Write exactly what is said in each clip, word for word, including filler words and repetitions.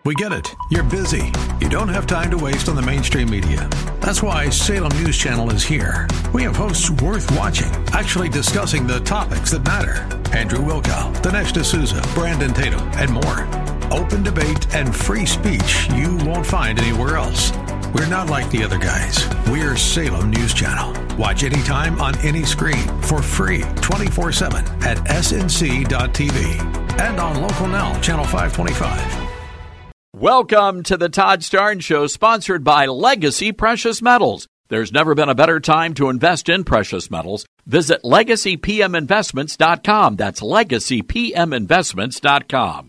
We get it. You're busy. You don't have time to waste on the mainstream media. That's why Salem News Channel is here. We have hosts worth watching, actually discussing the topics that matter. Andrew Wilkow, Dinesh D'Souza, Brandon Tatum, and more. Open debate and free speech you won't find anywhere else. We're not like the other guys. We're Salem News Channel. Watch anytime on any screen for free twenty-four seven at S N C dot T V and on Local Now, Channel five twenty-five. Welcome to the Todd Starnes Show, sponsored by Legacy Precious Metals. There's never been a better time to invest in precious metals. Visit legacy p m investments dot com. That's legacy p m investments dot com.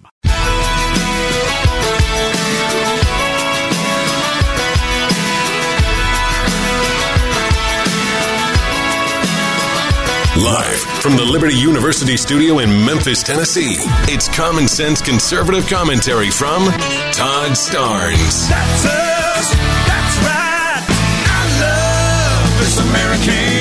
Live from the Liberty University studio in Memphis, Tennessee, it's Common Sense Conservative Commentary from Todd Starnes. That's us. That's right. I love this American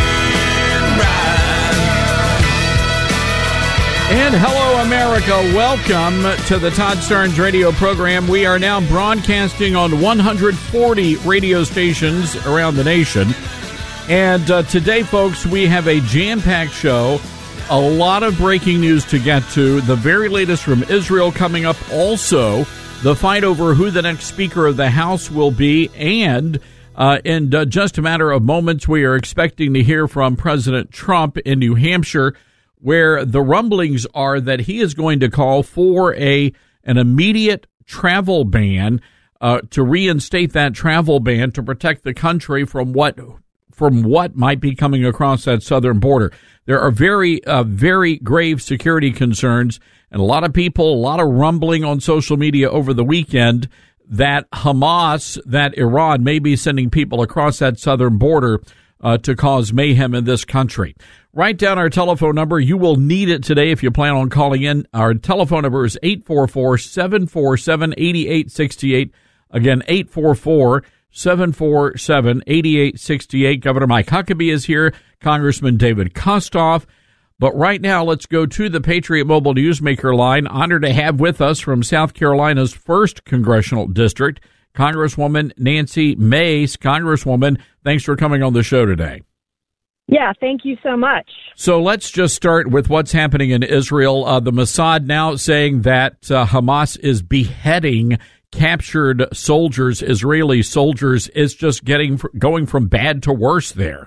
ride. And hello, America. Welcome to the Todd Starnes radio program. We are now broadcasting on one hundred forty radio stations around the nation. And uh, today, folks, we have a jam-packed show, a lot of breaking news to get to, the very latest from Israel coming up, also the fight over who the next Speaker of the House will be, and uh, in uh, just a matter of moments, we are expecting to hear from President Trump in New Hampshire, where the rumblings are that he is going to call for a an immediate travel ban, uh, to reinstate that travel ban to protect the country from what from what might be coming across that southern border. There are very, uh, very grave security concerns, and a lot of people, a lot of rumbling on social media over the weekend that Hamas, that Iran may be sending people across that southern border uh, to cause mayhem in this country. Write down our telephone number. You will need it today if you plan on calling in. Our telephone number is eight four four, seven four seven, eight eight six eight. Again, eight four four, seven four seven, eight eight six eight. Governor Mike Huckabee is here, Congressman David Kostoff. But right now, let's go to the Patriot Mobile Newsmaker line. Honored to have with us from South Carolina's first congressional district, Congresswoman Nancy Mace. Congresswoman, thanks for coming on the show today. Yeah, thank you so much. So let's just start with what's happening in Israel. Uh, the Mossad now saying that uh, Hamas is beheading captured soldiers, Israeli soldiers. Is just getting going from bad to worse there.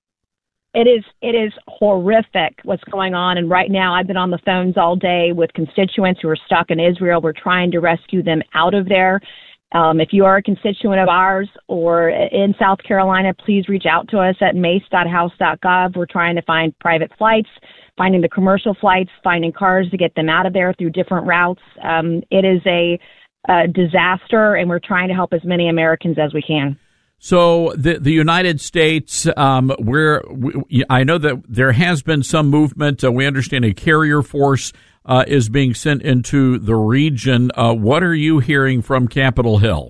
It is it is horrific what's going on. And right now I've been on the phones all day with constituents who are stuck in Israel. We're trying to rescue them out of there. Um, if you are a constituent of ours or in South Carolina, please reach out to us at mace dot house dot gov. We're trying to find private flights, finding the commercial flights, finding cars to get them out of there through different routes. Um, it is a Uh, disaster, and we're trying to help as many Americans as we can. So the the United States, um, where we, I know that there has been some movement. Uh, we understand a carrier force uh, is being sent into the region. Uh, what are you hearing from Capitol Hill?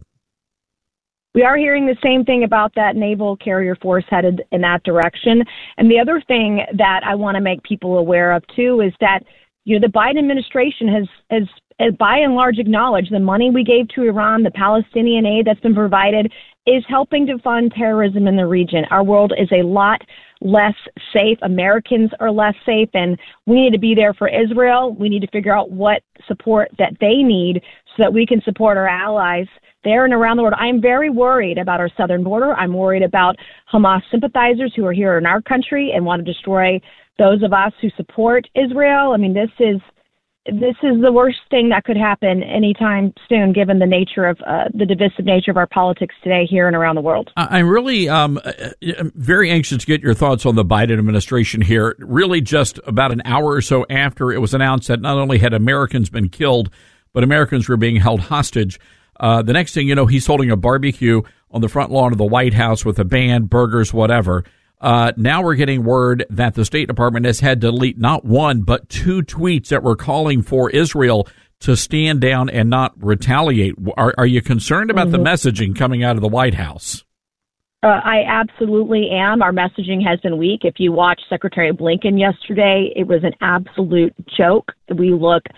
We are hearing the same thing about that naval carrier force headed in that direction. And the other thing that I want to make people aware of, too, is that you know the Biden administration has has by and large acknowledged the money we gave to Iran, the Palestinian aid that's been provided, is helping to fund terrorism in the region. Our world is a lot less safe. Americans are less safe, and we need to be there for Israel. We need to figure out what support that they need so that we can support our allies there and around the world. I'm very worried about our southern border. I'm worried about Hamas sympathizers who are here in our country and want to destroy those of us who support Israel. I mean, this is This is the worst thing that could happen anytime soon, given the nature of uh, the divisive nature of our politics today here and around the world. I'm really um, I'm very anxious to get your thoughts on the Biden administration here. Really just about an hour or so after it was announced that not only had Americans been killed, but Americans were being held hostage. Uh, the next thing you know, he's holding a barbecue on the front lawn of the White House with a band, burgers, whatever. Uh, now we're getting word that the State Department has had to delete not one, but two tweets that were calling for Israel to stand down and not retaliate. Are, are you concerned about mm-hmm. the messaging coming out of the White House? Uh, I absolutely am. Our messaging has been weak. If you watched Secretary Blinken yesterday, it was an absolute joke. We look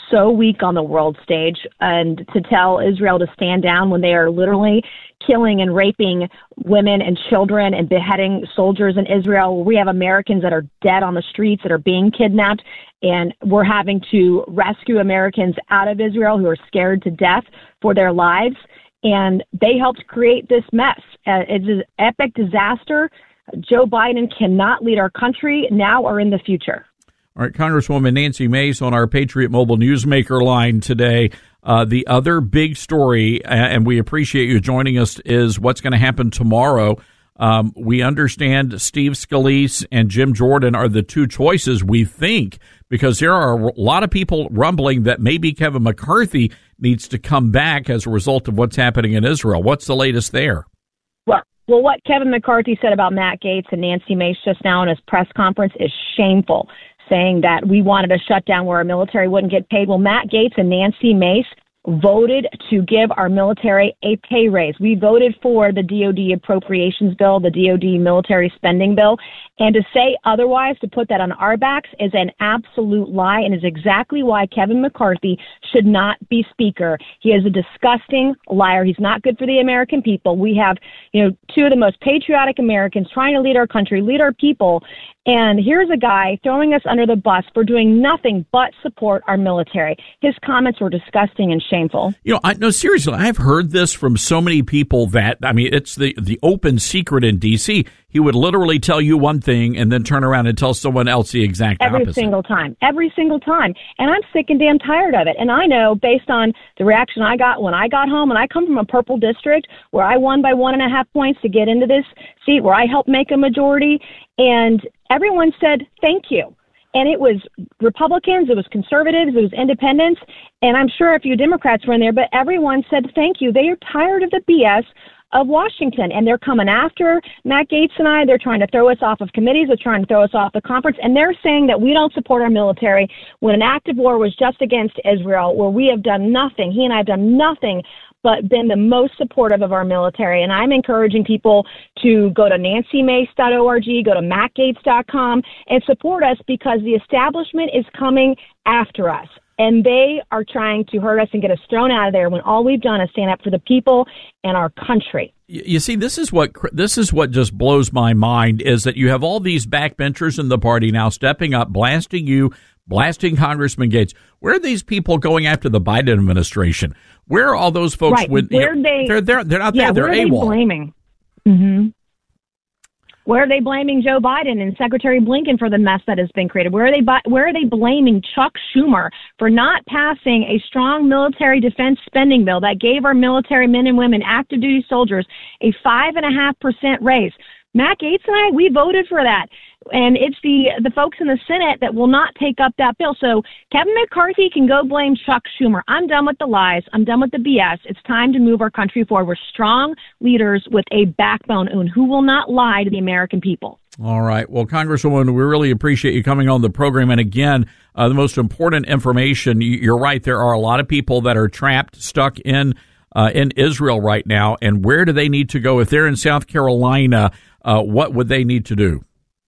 so weak on the world stage, and to tell Israel to stand down when they are literally killing and raping women and children and beheading soldiers in Israel. We have Americans that are dead on the streets, that are being kidnapped, and we're having to rescue Americans out of Israel who are scared to death for their lives. And they helped create this mess. Uh, it's an epic disaster. Joe Biden cannot lead our country now or in the future. All right, Congresswoman Nancy Mace on our Patriot Mobile Newsmaker line today. Uh, the other big story, and we appreciate you joining us, is what's going to happen tomorrow. Um, we understand Steve Scalise and Jim Jordan are the two choices, we think, because there are a lot of people rumbling that maybe Kevin McCarthy needs to come back as a result of what's happening in Israel. What's the latest there? Well, well, what Kevin McCarthy said about Matt Gaetz and Nancy Mace just now in his press conference is shameful, saying that we wanted a shutdown where our military wouldn't get paid. Well, Matt Gaetz and Nancy Mace voted to give our military a pay raise. We voted for the D O D appropriations bill, the D O D military spending bill, and to say otherwise, to put that on our backs, is an absolute lie, and is exactly why Kevin McCarthy should not be Speaker. He is a disgusting liar. He's not good for the American people. We have, you know, two of the most patriotic Americans trying to lead our country, lead our people, and here's a guy throwing us under the bus for doing nothing but support our military. His comments were disgusting and shameful. You know, I, no, seriously, I've heard this from so many people that, I mean, it's the, the open secret in D C. He would literally tell you one thing and then turn around and tell someone else the exact Every opposite. Every single time. Every single time. And I'm sick and damn tired of it. And I know, based on the reaction I got when I got home, and I come from a purple district where I won by one and a half points to get into this seat, where I helped make a majority, and everyone said, thank you. And it was Republicans, it was conservatives, it was independents, and I'm sure a few Democrats were in there, but everyone said thank you. They are tired of the B S of Washington, and they're coming after Matt Gaetz and I. They're trying to throw us off of committees. They're trying to throw us off the conference, and they're saying that we don't support our military when an act of war was just against Israel, where we have done nothing. He and I have done nothing but been the most supportive of our military. And I'm encouraging people to go to nancy mace dot org, go to matt gaetz dot com, and support us, because the establishment is coming after us. And they are trying to hurt us and get us thrown out of there when all we've done is stand up for the people and our country. You see, this is what this is what just blows my mind, is that you have all these backbenchers in the party now stepping up, blasting you, blasting Congressman Gaetz. Where are these people going after the Biden administration? Where are all those folks? Right. With, where you know, they, they're, they're, they're not yeah, there. They're where are AWOL. They blaming? Mm-hmm. Where are they blaming Joe Biden and Secretary Blinken for the mess that has been created? Where are they Where are they blaming Chuck Schumer for not passing a strong military defense spending bill that gave our military men and women, active duty soldiers, a five and a half percent raise? Matt Gaetz and I, we voted for that. And it's the the folks in the Senate that will not take up that bill. So Kevin McCarthy can go blame Chuck Schumer. I'm done with the lies. I'm done with the B S. It's time to move our country forward. We're strong leaders with a backbone and who will not lie to the American people. All right. Well, Congresswoman, we really appreciate you coming on the program. And again, uh, the most important information, you're right, there are a lot of people that are trapped, stuck in uh, in Israel right now. And where do they need to go? If they're in South Carolina, uh, what would they need to do?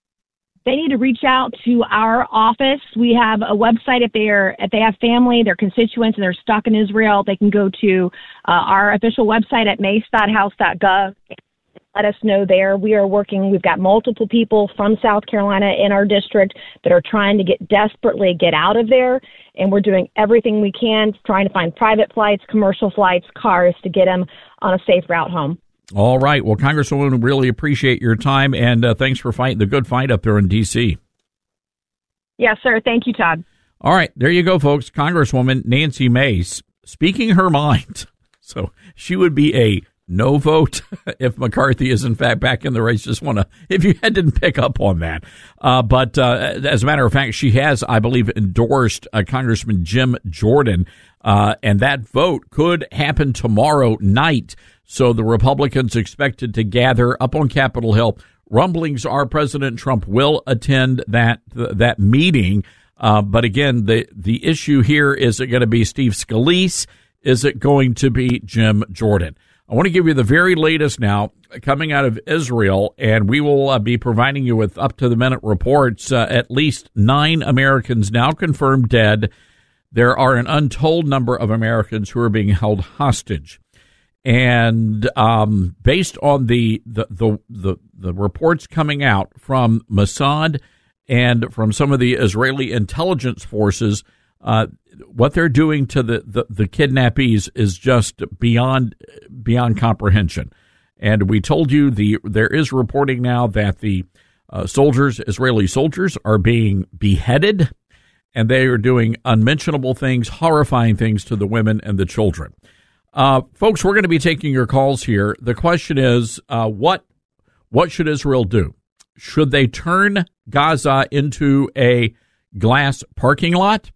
They need to reach out to our office. We have a website. If they're if they have family, their constituents, and they're stuck in Israel, they can go to uh, our official website at mace dot house dot gov. Let us know there. We are working. We've got multiple people from South Carolina in our district that are trying to get desperately get out of there, and we're doing everything we can, trying to find private flights, commercial flights, cars to get them on a safe route home. All right. Well, Congresswoman, really appreciate your time, and uh, thanks for fighting the good fight up there in D C. Yes, sir. Thank you, Todd. All right. There you go, folks. Congresswoman Nancy Mace speaking her mind. So she would be a no vote if McCarthy is, in fact, back in the race. Just want to, if you didn't pick up on that. Uh, but uh, as a matter of fact, she has, I believe, endorsed uh, Congressman Jim Jordan, uh, and that vote could happen tomorrow night. So the Republicans expected to gather up on Capitol Hill. Rumblings are President Trump will attend that that meeting. Uh, but again, the, the issue here, is it going to be Steve Scalise? Is it going to be Jim Jordan? I want to give you the very latest now coming out of Israel, and we will uh, be providing you with up-to-the-minute reports. Uh, at least nine Americans now confirmed dead. there are an untold number of Americans who are being held hostage. And um, based on the, the, the, the, the reports coming out from Mossad and from some of the Israeli intelligence forces, uh, what they're doing to the, the, the kidnappees is just beyond beyond comprehension. And we told you the there is reporting now that the uh, soldiers, Israeli soldiers, are being beheaded, and they are doing unmentionable things, horrifying things to the women and the children. Uh, folks, we're going to be taking your calls here. The question is, uh, what what should Israel do? Should they turn Gaza into a glass parking lot?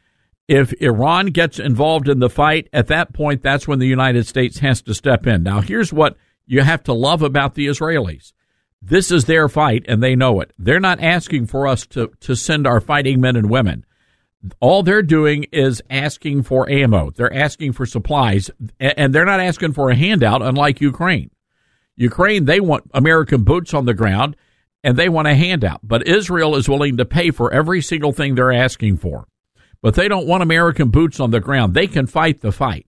If Iran gets involved in the fight, at that point, that's when the United States has to step in. Now, here's what you have to love about the Israelis. This is their fight, and they know it. They're not asking for us to, to send our fighting men and women. All they're doing is asking for ammo. They're asking for supplies, and they're not asking for a handout, unlike Ukraine. Ukraine, they want American boots on the ground, and they want a handout. But Israel is willing to pay for every single thing they're asking for. But they don't want American boots on the ground. They can fight the fight.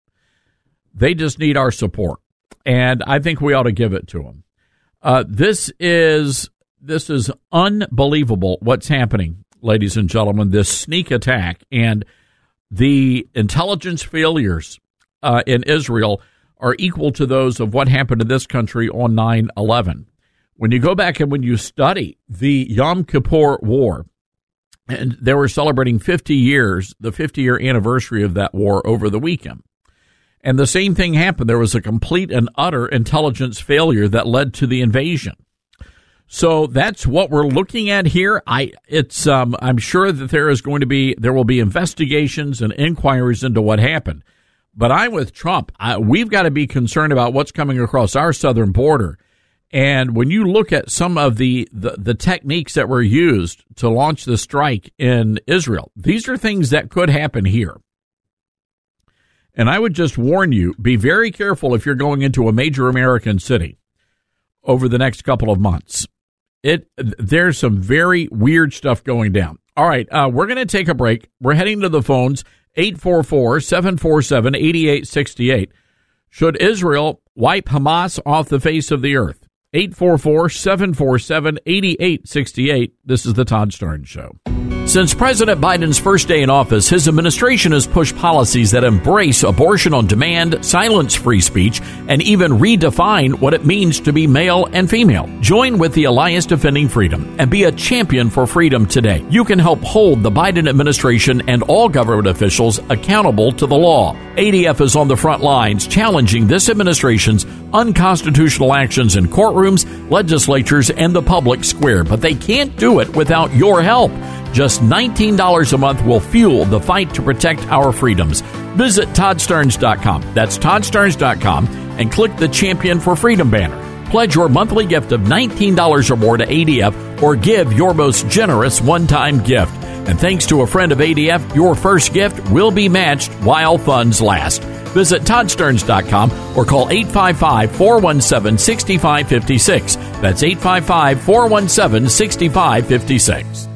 They just need our support, and I think we ought to give it to them. Uh, this is this is unbelievable what's happening, ladies and gentlemen, this sneak attack, and the intelligence failures uh, in Israel are equal to those of what happened in this country on nine eleven. When you go back and when you study the Yom Kippur War, and they were celebrating fifty years, the fifty-year anniversary of that war over the weekend. And the same thing happened. There was a complete and utter intelligence failure that led to the invasion. So that's what we're looking at here. I, it's, um, I'm sure that there is going to be, there will be investigations and inquiries into what happened. But I'm with Trump. I, we've got to be concerned about what's coming across our southern border. And when you look at some of the, the, the techniques that were used to launch the strike in Israel, these are things that could happen here. And I would just warn you, be very careful if you're going into a major American city over the next couple of months. It there's some very weird stuff going down. All right, uh, we're going to take a break. We're heading to the phones, eight four four, seven four seven, eight eight six eight. Should Israel wipe Hamas off the face of the earth? eight four four, seven four seven, eight eight six eight. This is the Todd Starnes Show. Since President Biden's first day in office, his administration has pushed policies that embrace abortion on demand, silence free speech, and even redefine what it means to be male and female. Join with the Alliance Defending Freedom and be a champion for freedom today. You can help hold the Biden administration and all government officials accountable to the law. A D F is on the front lines challenging this administration's unconstitutional actions in courtrooms, legislatures, and the public square, but they can't do it without your help. Just nineteen dollars a month will fuel the fight to protect our freedoms. Visit Todd Starnes dot com. That's Todd Starnes dot com and click the Champion for Freedom banner. Pledge your monthly gift of nineteen dollars or more to A D F or give your most generous one-time gift. And thanks to a friend of A D F, your first gift will be matched while funds last. Visit Todd Starnes dot com or call eight five five, four one seven, six five five six. That's eight five five, four one seven, six five five six.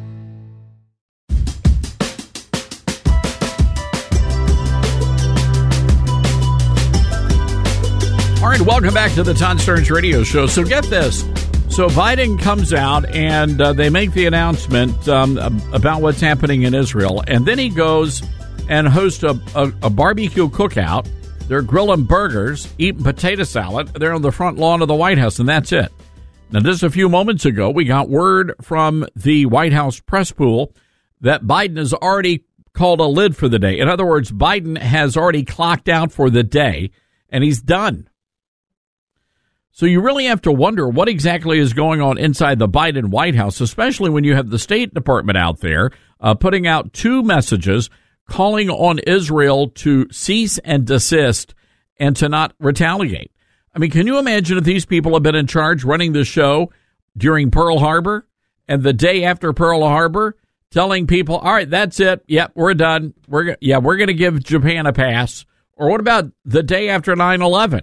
All right, welcome back to the Todd Starnes Radio Show. So get this. So Biden comes out and uh, they make the announcement um, about what's happening in Israel. And then he goes and hosts a, a, a barbecue cookout. They're grilling burgers, eating potato salad. They're on the front lawn of the White House, and that's it. Now, just a few moments ago, we got word from the White House press pool that Biden has already called a lid for the day. In other words, Biden has already clocked out for the day, and he's done. So you really have to wonder what exactly is going on inside the Biden White House, especially when you have the State Department out there uh, putting out two messages calling on Israel to cease and desist and to not retaliate. I mean, can you imagine if these people have been in charge running the show during Pearl Harbor and the day after Pearl Harbor telling people, all right, that's it. Yep, we're done. We're Yeah, we're going to give Japan a pass. Or what about the day after nine eleven?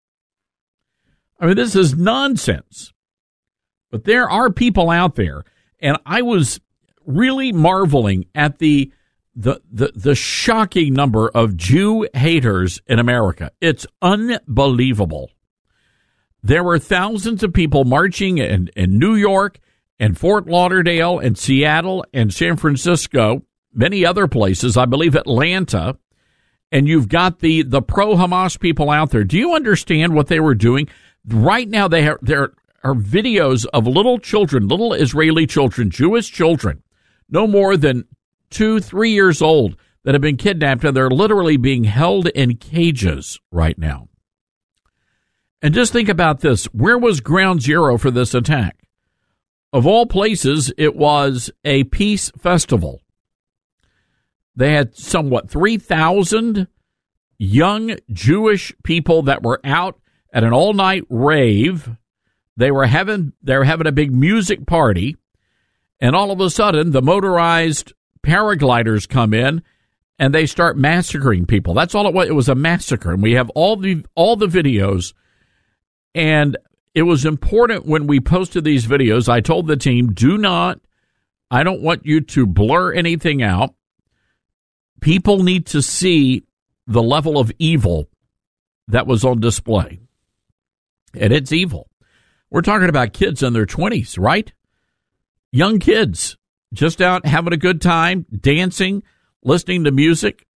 I mean, this is nonsense. But there are people out there, and I was really marveling at the the, the, the shocking number of Jew haters in America. It's unbelievable. There were thousands of people marching in, in New York and Fort Lauderdale and Seattle and San Francisco, many other places, I believe Atlanta, and you've got the, the pro-Hamas people out there. Do you understand what they were doing? Right now, they have, there are videos of little children, little Israeli children, Jewish children, no more than two, three years old, that have been kidnapped, and they're literally being held in cages right now. And just think about this. Where was ground zero for this attack? Of all places, it was a peace festival. They had somewhat three thousand young Jewish people that were out at an all-night rave. They were having they were having a big music party, and all of a sudden, the motorized paragliders come in, and they start massacring people. That's all it was. It was a massacre, and we have all the all the videos. And it was important when we posted these videos. I told the team, do not, I don't want you to blur anything out. People need to see the level of evil that was on display. And it's evil. We're talking about kids in their twenties, right? Young kids just out having a good time, dancing, listening to music.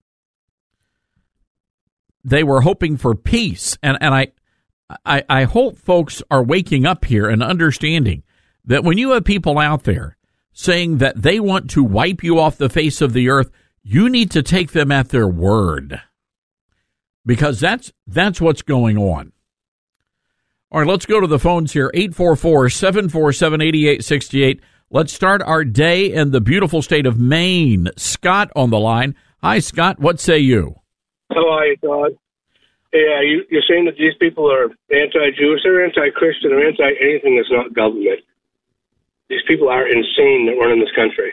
They were hoping for peace. And, and I, I, I hope folks are waking up here and understanding that when you have people out there saying that they want to wipe you off the face of the earth, you need to take them at their word, because that's that's what's going on. All right, let's go to the phones here, eight four four, seven four seven, eight eight six eight. Let's start our day in the beautiful state of Maine. Scott on the line. Hi, Scott. What say you? How are you, Todd? Yeah, you, you're saying that these people are anti-Jewish, they're anti-Christian, or anti-anything that's not government. These people are insane that run in this country.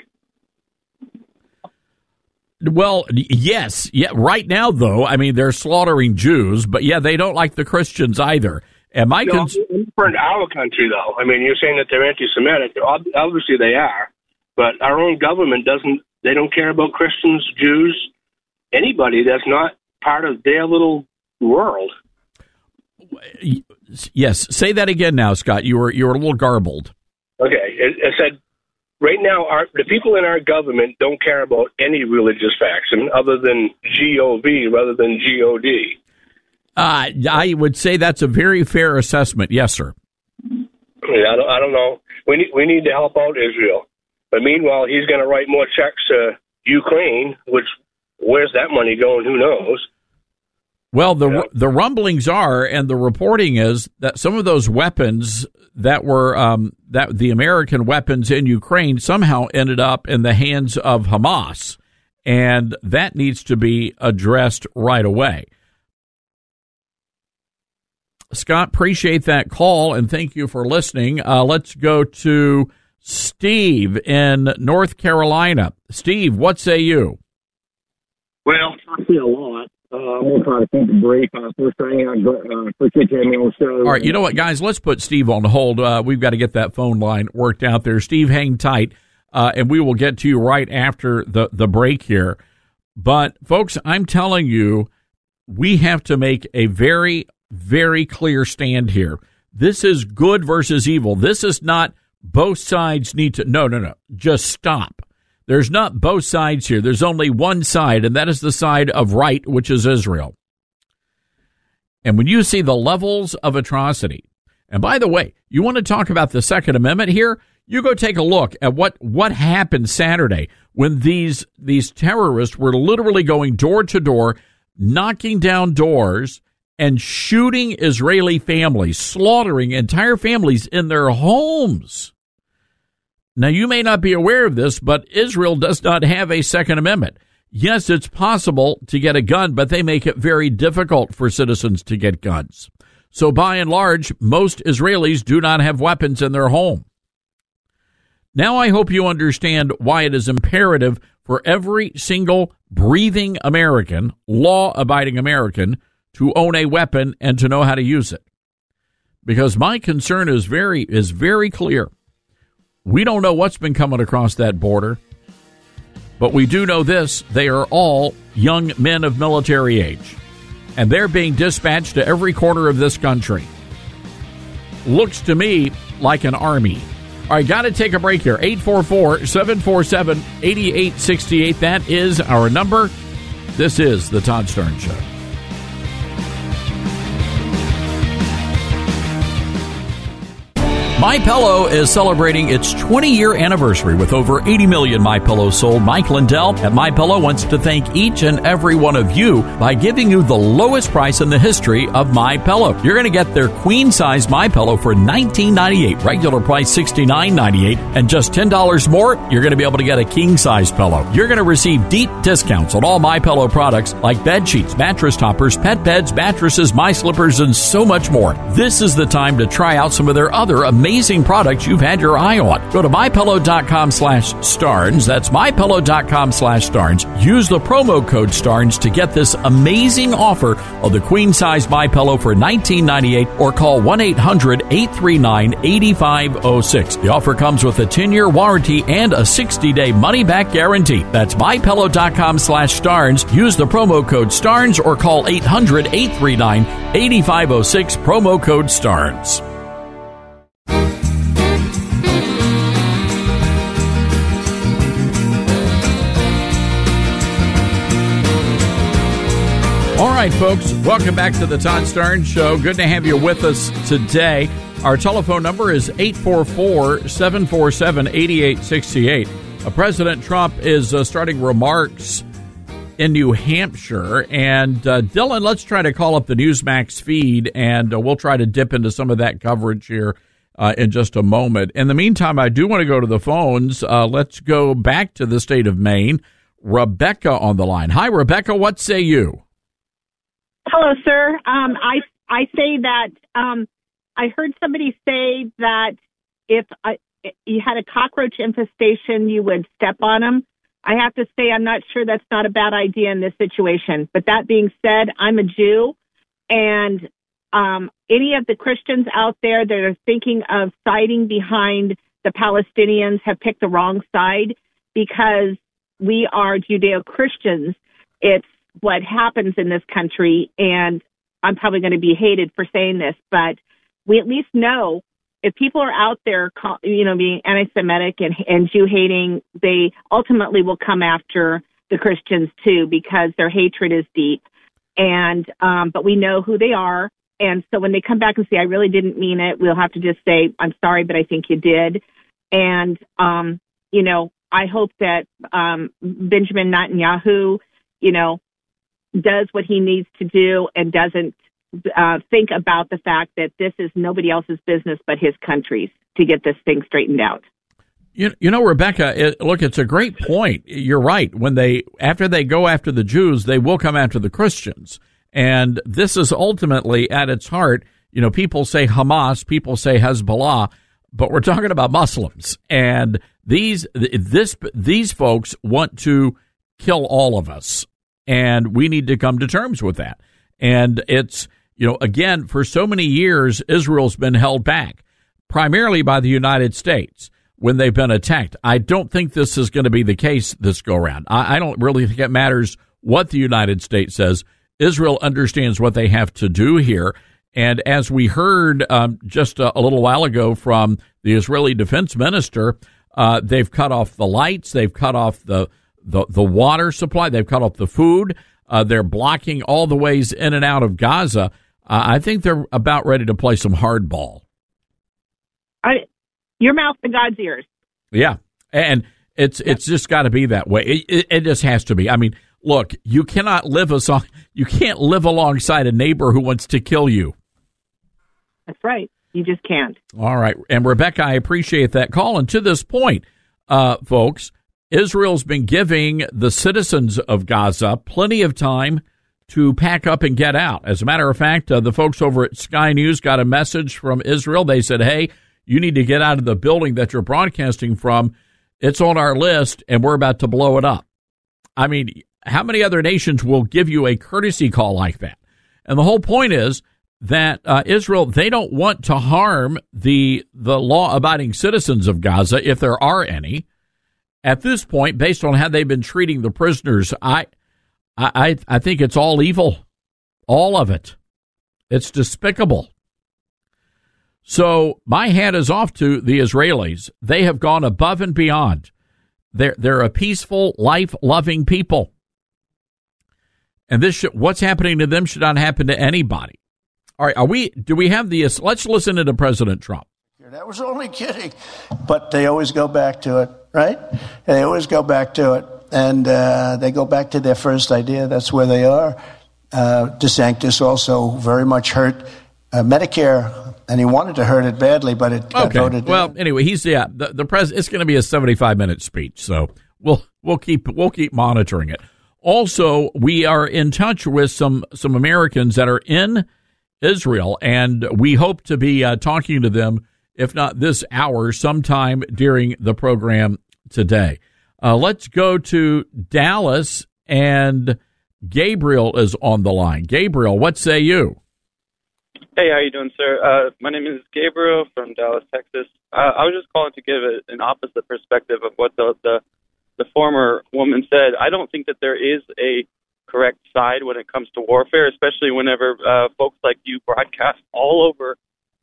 Well, yes. Yeah. Right now, though, I mean, they're slaughtering Jews, but, yeah, they don't like the Christians either. Am I no, cons- for our country, though. I mean, you're saying that they're anti-Semitic. Obviously, they are. But our own government doesn't, they don't care about Christians, Jews, anybody that's not part of their little world. Yes, say that again now, Scott. You were you were a little garbled. Okay, it, it said right now our, the people in our government don't care about any religious faction other than G O V rather than G O D. Uh, I would say that's a very fair assessment. Yes, sir. Yeah, I don't, I don't know. We need we need to help out Israel, but meanwhile he's going to write more checks to Ukraine, which where's that money going? Who knows? Well, the yeah. the rumblings are, and the reporting is that some of those weapons that were um, that the American weapons in Ukraine somehow ended up in the hands of Hamas, and that needs to be addressed right away. Scott, appreciate that call, and thank you for listening. Uh, let's go to Steve in North Carolina. Steve, what say you? Well, I see a lot. Uh, I'm going to try to keep it brief. Uh, first thing, I uh, appreciate you having me on the show. All right, you know what, guys? Let's put Steve on hold. Uh, we've got to get that phone line worked out there. Steve, hang tight, uh, and we will get to you right after the, the break here. But, folks, I'm telling you, we have to make a very, very clear stand here. This is good versus evil. This is not both sides need to – no, no, no. Just stop. There's not both sides here. There's only one side, and that is the side of right, which is Israel. And when you see the levels of atrocity, and by the way, you want to talk about the Second Amendment here? You go take a look at what, what happened Saturday when these these terrorists were literally going door to door, knocking down doors and shooting Israeli families, slaughtering entire families in their homes. Now, you may not be aware of this, but Israel does not have a Second Amendment. Yes, it's possible to get a gun, but they make it very difficult for citizens to get guns. So by and large, most Israelis do not have weapons in their home. Now I hope you understand why it is imperative for every single breathing American, law-abiding American, to own a weapon and to know how to use it. Because my concern is very is very clear. We don't know what's been coming across that border. But we do know this, they are all young men of military age. And they're being dispatched to every corner of this country. Looks to me like an army. All right, got to take a break here. eight four four, seven four seven, eight eight six eight. That is our number. This is The Todd Starnes Show. MyPillow is celebrating its twenty-year anniversary with over eighty million MyPillows sold. Mike Lindell at MyPillow wants to thank each and every one of you by giving you the lowest price in the history of MyPillow. You're going to get their queen-size MyPillow for nineteen ninety-eight dollars, regular price sixty-nine ninety-eight dollars, and just ten dollars more, you're going to be able to get a king-size pillow. You're going to receive deep discounts on all MyPillow products like bed sheets, mattress toppers, pet beds, mattresses, my slippers, and so much more. This is the time to try out some of their other amazing Amazing products you've had your eye on. Go to mypillow.com slash Starnes. That's mypillow.com slash Starnes. Use the promo code Starnes to get this amazing offer of the queen size MyPillow for nineteen ninety-eight dollars or call one eight hundred, eight three nine, eight five zero six. The offer comes with a ten-year warranty and a sixty-day money-back guarantee. That's mypillow.com slash Starnes. Use the promo code Starnes or call eight hundred, eight three nine, eight five zero six. Promo code Starnes. All right, folks, welcome back to the Todd Starnes Show. Good to have you with us today. Our telephone number is eight four four, seven four seven, eight eight six eight. Uh, President Trump is uh, starting remarks in New Hampshire. And, uh, Dylan, let's try to call up the Newsmax feed, and uh, we'll try to dip into some of that coverage here uh, in just a moment. In the meantime, I do want to go to the phones. Uh, let's go back to the state of Maine. Rebecca on the line. Hi, Rebecca. What say you? Hello, sir. Um, I I say that um, I heard somebody say that if I, you had a cockroach infestation, you would step on them. I have to say I'm not sure that's not a bad idea in this situation. But that being said, I'm a Jew, and um, any of the Christians out there that are thinking of siding behind the Palestinians have picked the wrong side, because we are Judeo-Christians. It's what happens in this country, and I'm probably going to be hated for saying this, but we at least know if people are out there, you know, being anti-Semitic and, and Jew-hating, they ultimately will come after the Christians too, because their hatred is deep. And um, but we know who they are, and so when they come back and say, "I really didn't mean it," we'll have to just say, "I'm sorry, but I think you did." And um, you know, I hope that um, Benjamin Netanyahu, you know, does what he needs to do and doesn't uh, think about the fact that this is nobody else's business but his country's to get this thing straightened out. You, you know, Rebecca, it, look, it's a great point. You're right. When they, after they go after the Jews, they will come after the Christians. And this is ultimately at its heart, you know, people say Hamas, people say Hezbollah, but we're talking about Muslims. And these, this, these folks want to kill all of us. And we need to come to terms with that. And it's, you know, again, for so many years, Israel's been held back, primarily by the United States when they've been attacked. I don't think this is going to be the case this go around. I, I don't really think it matters what the United States says. Israel understands what they have to do here. And as we heard um, just a, a little while ago from the Israeli defense minister, uh, they've cut off the lights, they've cut off the The, the water supply. They've cut off the food. Uh, they're blocking all the ways in and out of Gaza. Uh, I think they're about ready to play some hardball. I, your mouth to God's ears. Yeah, and it's it's just got to be that way. It, it, it just has to be. I mean, look, you cannot live a song. You can't live alongside a neighbor who wants to kill you. That's right. You just can't. All right, and Rebecca, I appreciate that call. And to this point, uh, folks, Israel's been giving the citizens of Gaza plenty of time to pack up and get out. As a matter of fact, uh, the folks over at Sky News got a message from Israel. They said, hey, you need to get out of the building that you're broadcasting from. It's on our list, and we're about to blow it up. I mean, how many other nations will give you a courtesy call like that? And the whole point is that uh, Israel, they don't want to harm the the law-abiding citizens of Gaza, if there are any. at this point, based on how they've been treating the prisoners, I, I, I think it's all evil, all of it. It's despicable. So my hat is off to the Israelis. They have gone above and beyond. They're they're a peaceful, life-loving people, and this should, what's happening to them should not happen to anybody. All right, are we? Do we have the? Let's listen to President Trump. That was only kidding, but they always go back to it, right? They always go back to it, and uh, they go back to their first idea. That's where they are. Uh, DeSantis also very much hurt uh, Medicare, and he wanted to hurt it badly, but it got okay. voted Well, down. anyway, he's yeah. The, the pres. It's going to be a seventy-five minute speech, so we'll we'll keep we'll keep monitoring it. Also, we are in touch with some some Americans that are in Israel, and we hope to be uh, talking to them, if not this hour, sometime during the program today. Uh, let's go to Dallas, and Gabriel is on the line. Gabriel, what say you? Hey, how you doing, sir? Uh, my name is Gabriel from Dallas, Texas. Uh, I was just calling to give a, an opposite perspective of what the, the the former woman said. I don't think that there is a correct side when it comes to warfare, especially whenever uh, folks like you broadcast all over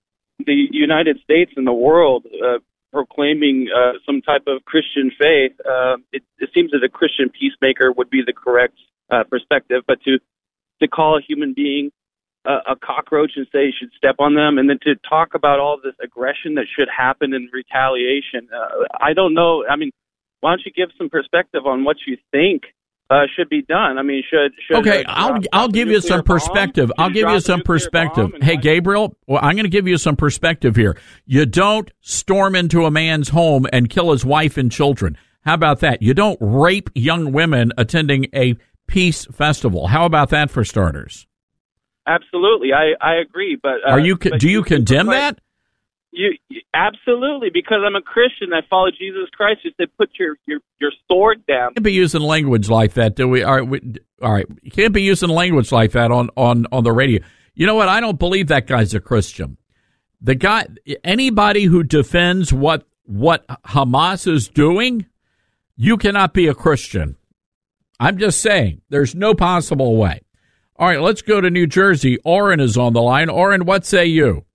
the United States and the world uh, proclaiming uh, some type of Christian faith. Uh, it, it seems that a Christian peacemaker would be the correct uh, perspective, but to to call a human being uh, a cockroach and say you should step on them, and then to talk about all this aggression that should happen in retaliation, uh, I don't know. I mean, why don't you give some perspective on what you think uh, should be done? I mean, should should okay? Uh, I'll drop, I'll drop give you some perspective. I'll give you some perspective. Hey, Gabriel, well, I'm going to give you some perspective here. You don't storm into a man's home and kill his wife and children. How about that? You don't rape young women attending a peace festival. How about that for starters? Absolutely, I, I agree. But uh, are you? but do you, you condemn like, that? You, you absolutely, because I'm a Christian. I follow Jesus Christ. You said put your, your, your sword down. You can't be using language like that, do we? All right, we, all right. You can't be using language like that on, on, on the radio. You know what? I don't believe that guy's a Christian. The guy, anybody who defends what what Hamas is doing, you cannot be a Christian. I'm just saying, there's no possible way. All right, let's go to New Jersey. Oren is on the line. Oren, what say you?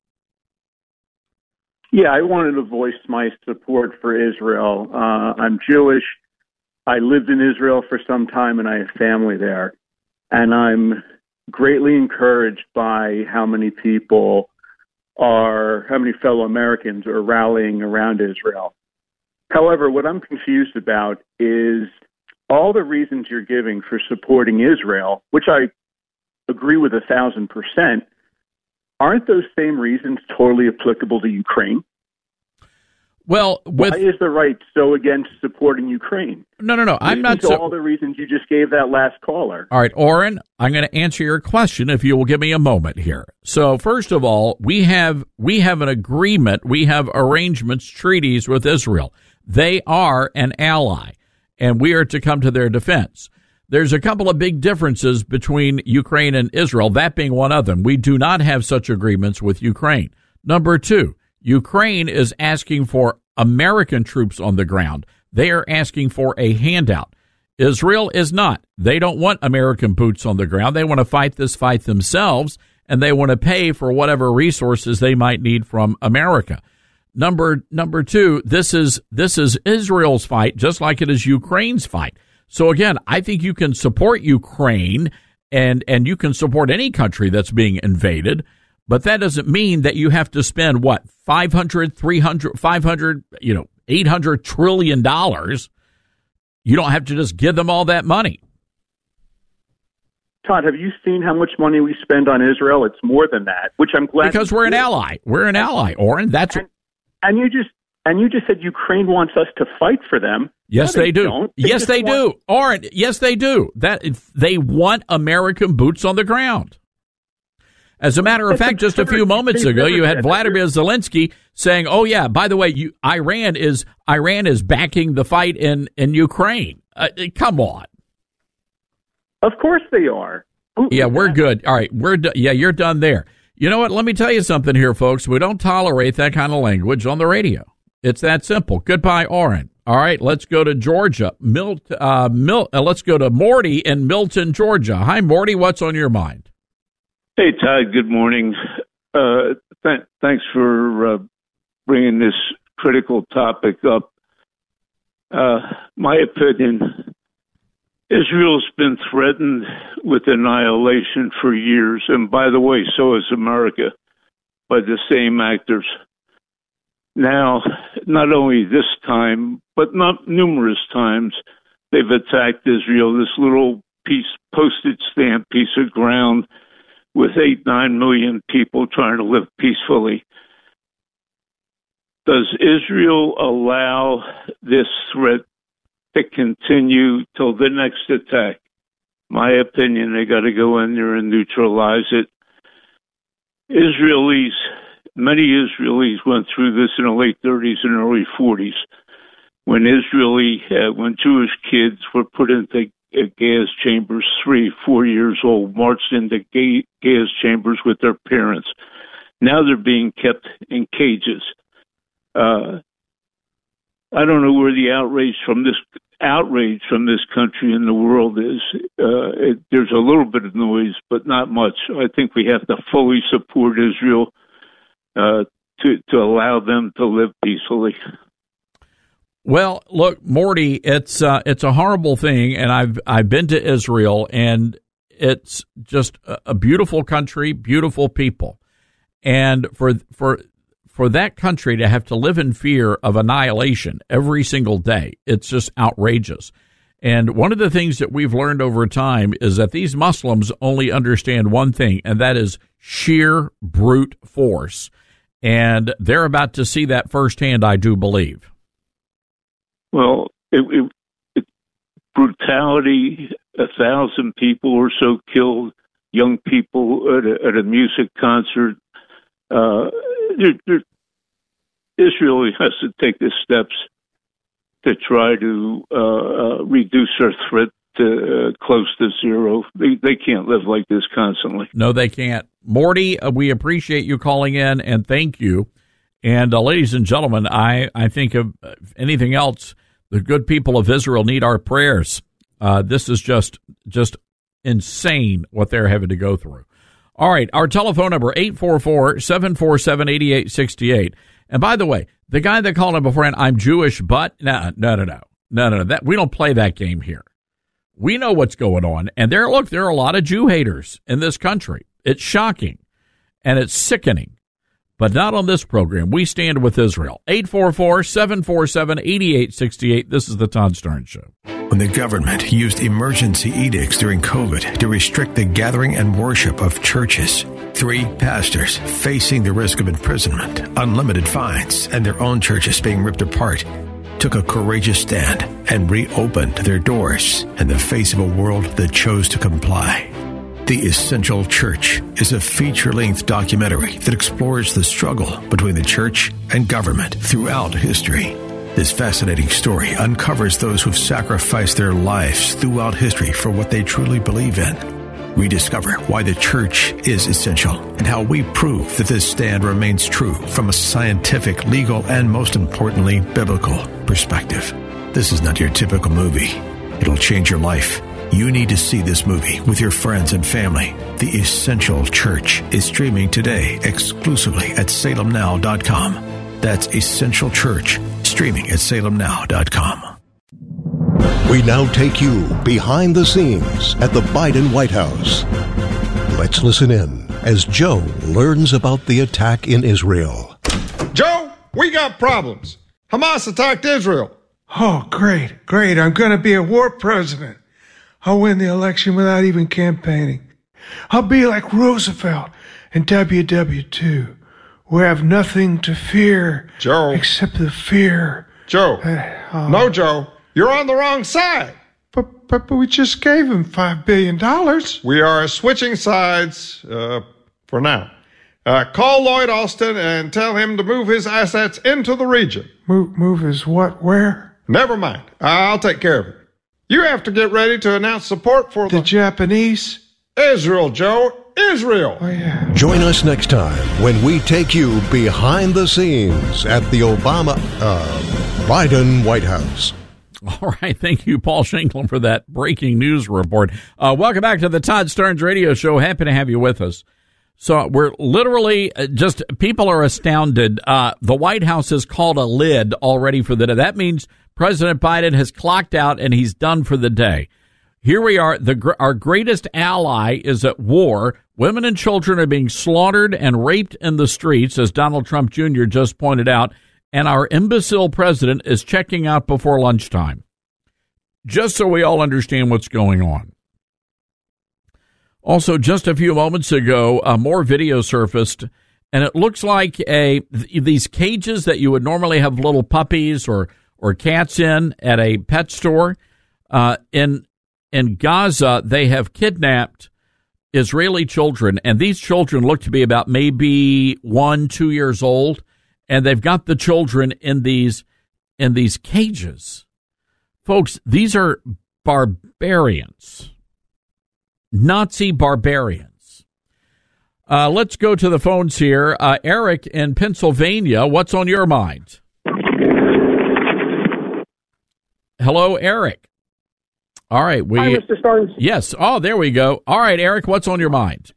Yeah, I wanted to voice my support for Israel. Uh, I'm Jewish. I lived in Israel for some time, and I have family there. And I'm greatly encouraged by how many people are, how many fellow Americans are rallying around Israel. However, what I'm confused about is all the reasons you're giving for supporting Israel, which I agree with a thousand percent, aren't those same reasons totally applicable to Ukraine? Well, with, why is the right so against supporting Ukraine? No, no, no. I'm not. So, so, all the reasons you just gave that last caller. All right, Oren, I'm going to answer your question if you will give me a moment here. So, first of all, we have we have an agreement, we have arrangements, treaties with Israel. They are an ally, and we are to come to their defense. There's a couple of big differences between Ukraine and Israel, that being one of them. We do not have such agreements with Ukraine. Number two, Ukraine is asking for American troops on the ground. They are asking for a handout. Israel is not. They don't want American boots on the ground. They want to fight this fight themselves, and they want to pay for whatever resources they might need from America. Number number two, this is this is Israel's fight, just like it is Ukraine's fight. So again, I think you can support Ukraine and, and you can support any country that's being invaded, but that doesn't mean that you have to spend, what, five hundred, three hundred, five hundred, you know, eight hundred trillion dollars. You don't have to just give them all that money. Todd, have you seen how much money we spend on Israel? It's more than that, which I'm glad. Because we're an ally. We're an ally, Oren. That's and, and you just and you just said Ukraine wants us to fight for them. Yes, no, they, they do. Don't. They yes, they want- do. Oren, yes, they do. That they want American boots on the ground. As a matter of fact, just a few moments ago, you had Vladimir Zelensky saying, "Oh yeah, by the way, you, Iran is Iran is backing the fight in in Ukraine." Uh, come on. Of course they are. Ooh, yeah, we're good. All right, we're do- yeah, you're done there. You know what? Let me tell you something here, folks. We don't tolerate that kind of language on the radio. It's that simple. Goodbye, Oren. All right, let's go to Georgia. Milt, uh, Mil- uh, let's go to Morty in Milton, Georgia. Hi, Morty. What's on your mind? Hey, Todd. Good morning. Uh, th- thanks for uh, bringing this critical topic up. Uh, my opinion, Israel's been threatened with annihilation for years, and by the way, so has America, by the same actors. Now, not only this time, but not numerous times, they've attacked Israel, this little piece, postage stamp piece of ground with eight, nine million people trying to live peacefully. Does Israel allow this threat to continue till the next attack? My opinion, they got to go in there and neutralize it. Israelis, many Israelis went through this in the late thirties and early forties, when Israeli, uh, when Jewish kids were put into uh, gas chambers, three, four years old, marched into ga- gas chambers with their parents. Now they're being kept in cages. Uh, I don't know where the outrage from this outrage from this country and the world is. Uh, it, there's a little bit of noise, but not much. I think we have to fully support Israel uh, to to allow them to live peacefully. Well, look, Morty, it's uh, it's a horrible thing, and I've I've been to Israel, and it's just a, a beautiful country, beautiful people, and for for. For that country to have to live in fear of annihilation every single day, it's just outrageous. And one of the things that we've learned over time is that these Muslims only understand one thing, and that is sheer brute force. And they're about to see that firsthand, I do believe. Well, it, it, it, brutality, a thousand people or so killed, young people at a, at a music concert. Uh, They're, they're, Israel has to take the steps to try to uh, uh, reduce their threat to uh, close to zero. They, they can't live like this constantly. No, they can't. Morty, uh, we appreciate you calling in, and thank you. And uh, ladies and gentlemen, I, I think of uh, anything else, the good people of Israel need our prayers. Uh, this is just just insane what they're having to go through. All right, our telephone number, eight four four, seven four seven, eight eight six eight. And by the way, the guy that called in beforehand, I'm Jewish, but no, no, no, no, no, no, that we don't play that game here. We know what's going on. And there, look, there are a lot of Jew haters in this country. It's shocking and it's sickening, but not on this program. We stand with Israel. eight four four, seven four seven, eight eight six eight. This is the Todd Starnes Show. When the government used emergency edicts during COVID to restrict the gathering and worship of churches, three pastors facing the risk of imprisonment, unlimited fines, and their own churches being ripped apart took a courageous stand and reopened their doors in the face of a world that chose to comply. The Essential Church is a feature-length documentary that explores the struggle between the church and government throughout history. This fascinating story uncovers those who've sacrificed their lives throughout history for what they truly believe in. We discover why the church is essential and how we prove that this stand remains true from a scientific, legal, and most importantly, biblical perspective. This is not your typical movie. It'll change your life. You need to see this movie with your friends and family. The Essential Church is streaming today exclusively at salem now dot com. That's Essential Church, streaming at salem now dot com. We now take you behind the scenes at the Biden White House. Let's listen in as Joe learns about the attack in Israel. Joe, we got problems. Hamas attacked Israel. Oh, great, great. I'm going to be a war president. I'll win the election without even campaigning. I'll be like Roosevelt in W W two. We have nothing to fear, Joe, except the fear. Joe, uh, oh. No, Joe, you're on the wrong side. But, but but we just gave him five billion dollars. We are switching sides uh, for now. Uh, call Lloyd Austin and tell him to move his assets into the region. Move, move his what? Where? Never mind. I'll take care of it. You have to get ready to announce support for the, the Japanese. Israel, Joe. Israel. Oh, yeah. Join us next time when we take you behind the scenes at the Obama, uh, Biden White House. All right. Thank you, Paul Shanklin, for that breaking news report. Uh, welcome back to the Todd Starnes Radio Show. Happy to have you with us. So we're literally just, people are astounded. Uh, the White House has called a lid already for the day. That means President Biden has clocked out and he's done for the day. Here we are. The, our greatest ally is at war. Women and children are being slaughtered and raped in the streets, as Donald Trump Junior just pointed out. And our imbecile president is checking out before lunchtime. Just so we all understand what's going on. Also, just a few moments ago, uh, more video surfaced, and it looks like a th- these cages that you would normally have little puppies or or cats in at a pet store. Uh, in in Gaza, they have kidnapped Israeli children, and these children look to be about maybe one, two years old, and they've got the children in these in these cages. Folks, these are barbarians. Nazi barbarians. Uh, let's go to the phones here. Uh, Eric in Pennsylvania, what's on your mind? Hello, Eric. All right. We, Hi, Mister Starnes. Yes. Oh, there we go. All right, Eric, what's on your mind?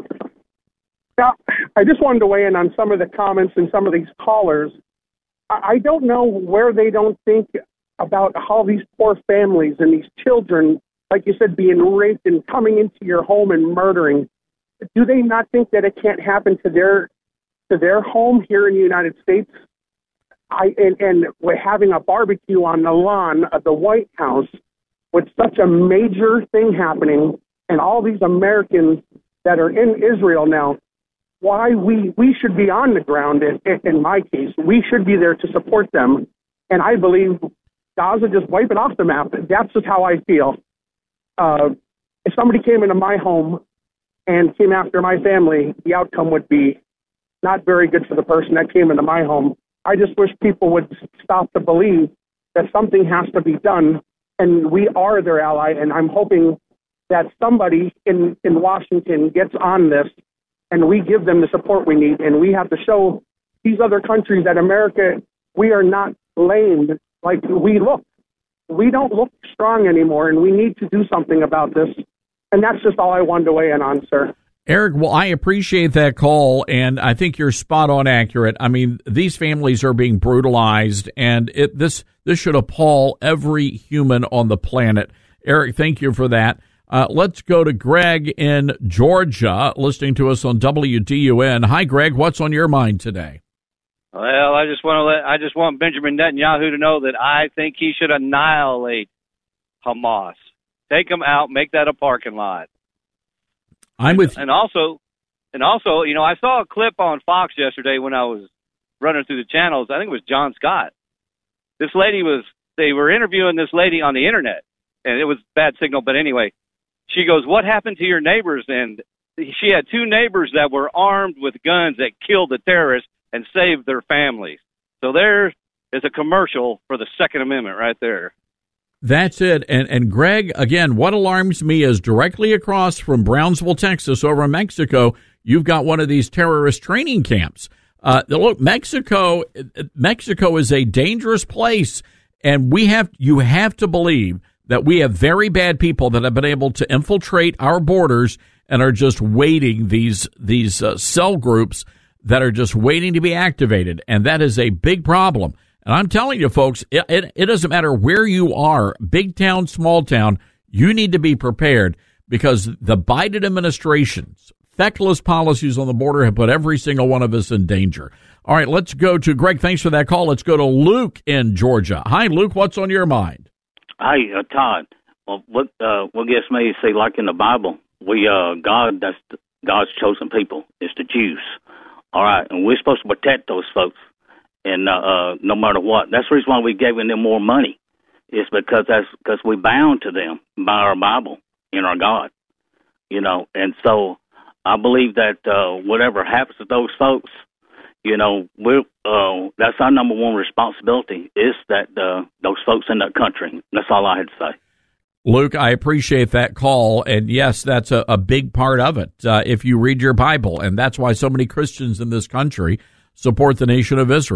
Now, I just wanted to weigh in on some of the comments and some of these callers. I, I don't know where they don't think about how these poor families and these children, like you said, being raped and coming into your home and murdering. Do they not think that it can't happen to their to their home here in the United States? I and, and we're having a barbecue on the lawn of the White House with such a major thing happening, and all these Americans that are in Israel now. Why we we should be on the ground? In, in my case, we should be there to support them, and I believe Gaza just wipe it off the map. That's just how I feel. Uh, if somebody came into my home and came after my family, the outcome would be not very good for the person that came into my home. I just wish people would stop to believe that something has to be done, and we are their ally, and I'm hoping that somebody in, in Washington gets on this, and we give them the support we need, and we have to show these other countries that America, we are not lame like we look. We don't look strong anymore, and we need to do something about this. And that's just all I wanted to weigh in on, sir. Eric, well, I appreciate that call, and I think you're spot on accurate. I mean, these families are being brutalized, and it, this this should appall every human on the planet. Eric, thank you for that. Uh, let's go to Greg in Georgia, listening to us on W D U N. Hi, Greg. What's on your mind today? Well, I just want to let I just want Benjamin Netanyahu to know that I think he should annihilate Hamas. Take them out, make that a parking lot. I'm with you. And also, and also, you know, I saw a clip on Fox yesterday when I was running through the channels. I think it was John Scott. This lady was, they were interviewing this lady on the internet, and it was bad signal, but anyway, she goes, "What happened to your neighbors?" And she had two neighbors that were armed with guns that killed the terrorists and saved their families. So there is a commercial for the Second Amendment right there. That's it. And and Greg, again, what alarms me is directly across from Brownsville, Texas, over in Mexico, you've got one of these terrorist training camps. Uh, look, Mexico, Mexico is a dangerous place, and we have you have to believe that we have very bad people that have been able to infiltrate our borders and are just waiting, these these uh, cell groups that are just waiting to be activated, and that is a big problem. And I'm telling you, folks, it, it, it doesn't matter where you are, big town, small town, you need to be prepared, because the Biden administration's feckless policies on the border have put every single one of us in danger. All right, let's go to Greg. Thanks for that call. Let's go to Luke in Georgia. Hi, Luke. What's on your mind? Hi, uh, Todd. Well, what uh, what gets me is, see, like in the Bible, we uh, God, that's the, God's chosen people. It's the Jews. All right, and we're supposed to protect those folks, and uh, uh, no matter what. That's the reason why we gave them more money, is because that's because we're bound to them by our Bible and our God, you know. And so I believe that uh, whatever happens to those folks, you know, we're, uh, that's our number one responsibility, is that uh, those folks in that country. That's all I had to say. Luke, I appreciate that call, and yes, that's a, a big part of it, uh, if you read your Bible, and that's why so many Christians in this country support the nation of Israel.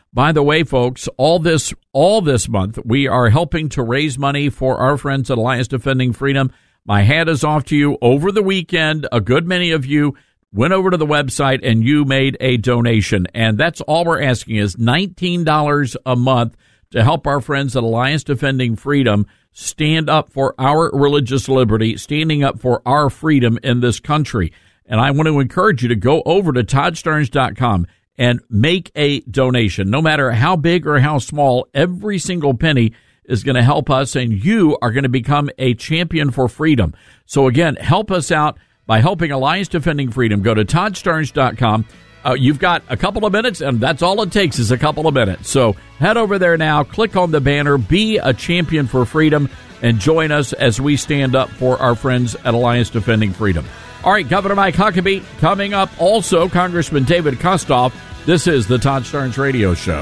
By the way, folks, all this all this month, we are helping to raise money for our friends at Alliance Defending Freedom. My hat is off to you. Over the weekend, a good many of you went over to the website and you made a donation. And that's all we're asking is nineteen dollars a month to help our friends at Alliance Defending Freedom stand up for our religious liberty, standing up for our freedom in this country. And I want to encourage you to go over to Todd Starnes dot com and make a donation. No matter how big or how small, every single penny is going to help us, and you are going to become a champion for freedom. So again, help us out by helping Alliance Defending Freedom. Go to Todd Starnes dot com. Uh, you've got a couple of minutes, and that's all it takes is a couple of minutes. So head over there now, click on the banner, be a champion for freedom, and join us as we stand up for our friends at Alliance Defending Freedom. All right, Governor Mike Huckabee coming up. Also, Congressman David Kustoff. This is the Todd Starnes Radio Show.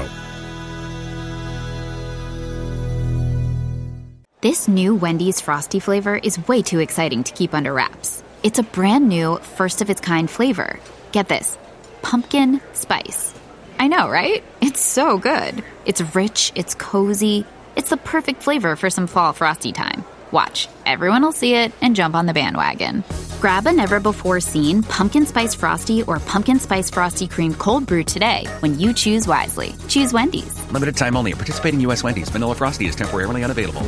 This new Wendy's Frosty flavor is way too exciting to keep under wraps. It's a brand new, first-of-its-kind flavor. Get this, pumpkin spice. I know, right? It's so good. It's rich, it's cozy. It's the perfect flavor for some fall Frosty time. Watch, everyone will see it and jump on the bandwagon. Grab a never-before-seen Pumpkin Spice Frosty or Pumpkin Spice Frosty Cream Cold Brew today when you choose wisely. Choose Wendy's. Limited time only. Participating U S Wendy's. Vanilla Frosty is temporarily unavailable.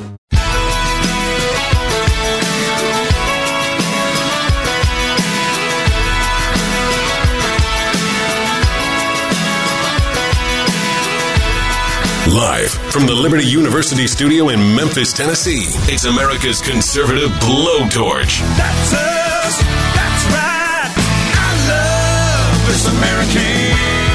Live from the Liberty University studio in Memphis, Tennessee, it's America's conservative blowtorch. That's us. That's right. I love this American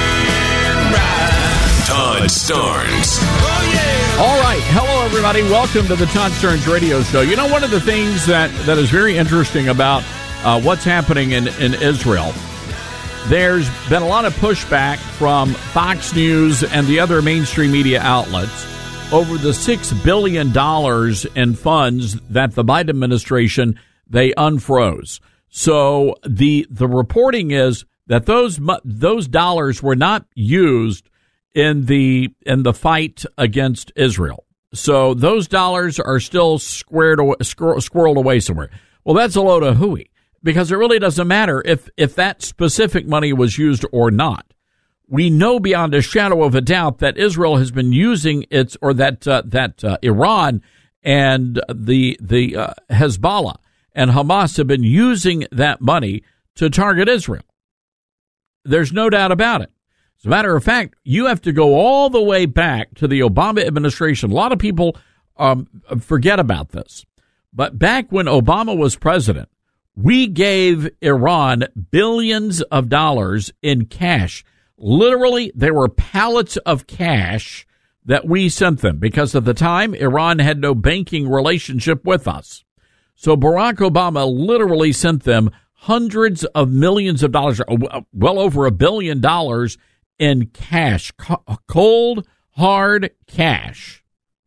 ride. Todd Starnes. Oh, yeah. All right. Hello, everybody. Welcome to the Todd Starnes Radio Show. You know, one of the things that, that is very interesting about uh, what's happening in, in Israel, there's been a lot of pushback from Fox News and the other mainstream media outlets over the six billion dollars in funds that the Biden administration, they unfroze. So the the reporting is that those those dollars were not used in the in the fight against Israel. So those dollars are still squared away, squirreled away somewhere. Well, that's a load of hooey. Because it really doesn't matter if, if that specific money was used or not. We know beyond a shadow of a doubt that Israel has been using its, or that uh, that uh, Iran and the the uh, Hezbollah and Hamas have been using that money to target Israel. There's no doubt about it. As a matter of fact, you have to go all the way back to the Obama administration. A lot of people um, forget about this. But back when Obama was president, we gave Iran billions of dollars in cash. Literally, there were pallets of cash that we sent them because at the time, Iran had no banking relationship with us. So Barack Obama literally sent them hundreds of millions of dollars, well over a billion dollars in cash, cold, hard cash.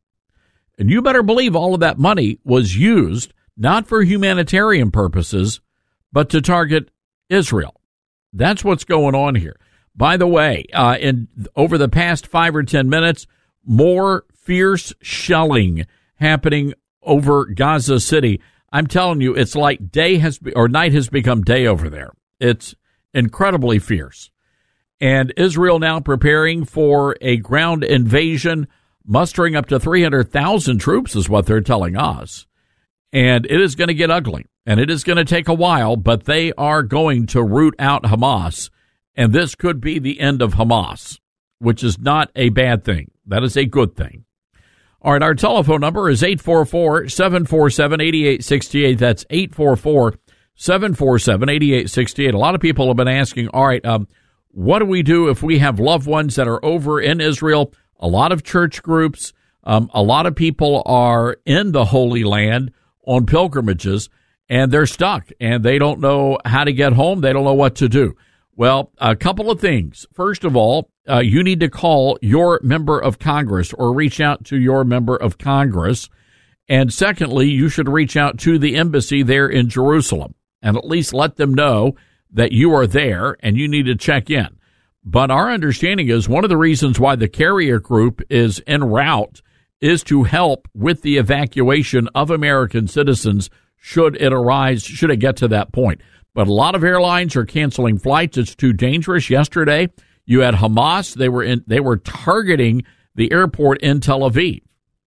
And you better believe all of that money was used not for humanitarian purposes, but to target Israel. That's what's going on here. By the way, uh, in over the past five or ten minutes, more fierce shelling happening over Gaza City. I'm telling you, it's like day has be, or night has become day over there. It's incredibly fierce. And Israel now preparing for a ground invasion, mustering up to three hundred thousand troops is what they're telling us. And it is going to get ugly, and it is going to take a while, but they are going to root out Hamas, and this could be the end of Hamas, which is not a bad thing. That is a good thing. All right, our telephone number is eight four four, seven four seven, eight eight six eight. That's eight four four, seven four seven, eight eight six eight. A lot of people have been asking, all right, um, what do we do if we have loved ones that are over in Israel? A lot of church groups, um, a lot of people are in the Holy Land on pilgrimages, and they're stuck, and they don't know how to get home. They don't know what to do. Well, a couple of things. First of all, uh, you need to call your member of Congress or reach out to your member of Congress. And secondly, you should reach out to the embassy there in Jerusalem and at least let them know that you are there and you need to check in. But our understanding is one of the reasons why the carrier group is en route is to help with the evacuation of American citizens should it arise, should it get to that point. But a lot of airlines are canceling flights. It's too dangerous. Yesterday, you had Hamas. They were in, they were targeting the airport in Tel Aviv.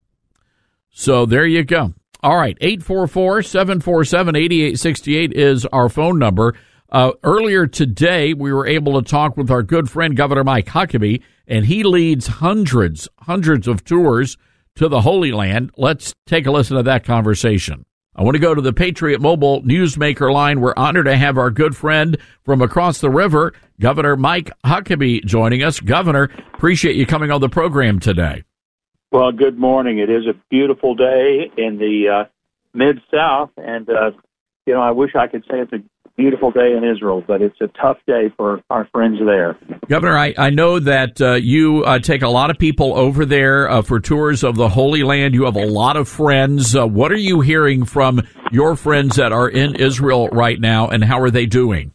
So there you go. All right, eight four four, seven four seven, eight eight six eight is our phone number. Uh, earlier today, we were able to talk with our good friend, Governor Mike Huckabee, and he leads hundreds, hundreds of tours to the Holy Land. Let's take a listen to that conversation. I want to go to the Patriot Mobile Newsmaker line. We're honored to have our good friend from across the river, Governor Mike Huckabee, joining us. Governor, appreciate you coming on the program today. Well, good morning. It is a beautiful day in the uh, Mid-South, and, uh, you know, I wish I could say it's a beautiful day in Israel, but it's a tough day for our friends there. Governor, I, I know that uh, you uh, take a lot of people over there uh, for tours of the Holy Land. You have a lot of friends. Uh, what are you hearing from your friends that are in Israel right now, and how are they doing?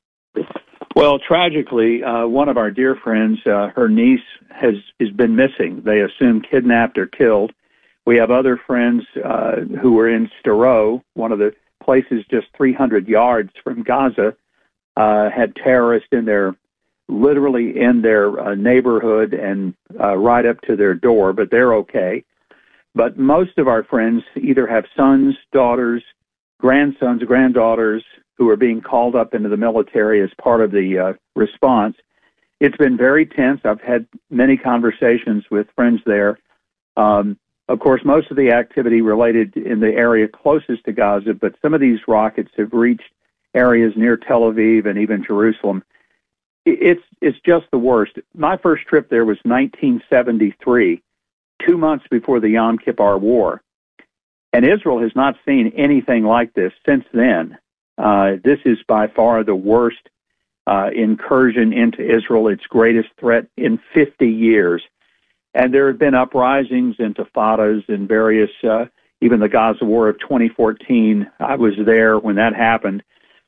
Well, tragically, uh, one of our dear friends, uh, her niece, has, has been missing. They assume kidnapped or killed. We have other friends uh, who were in Sderot, one of the places just three hundred yards from Gaza, uh, had terrorists in their, literally in their uh, neighborhood and uh, right up to their door, but they're okay. But most of our friends either have sons, daughters, grandsons, granddaughters who are being called up into the military as part of the uh, response. It's been very tense. I've had many conversations with friends there. Um, Of course, most of the activity related in the area closest to Gaza, but some of these rockets have reached areas near Tel Aviv and even Jerusalem. It's it's just the worst. My first trip there was nineteen seventy-three, two months before the Yom Kippur War. And Israel has not seen anything like this since then. Uh, this is by far the worst uh, incursion into Israel, its greatest threat in fifty years. And there have been uprisings, intifadas, and various, uh, even the Gaza War of twenty fourteen. I was there when that happened.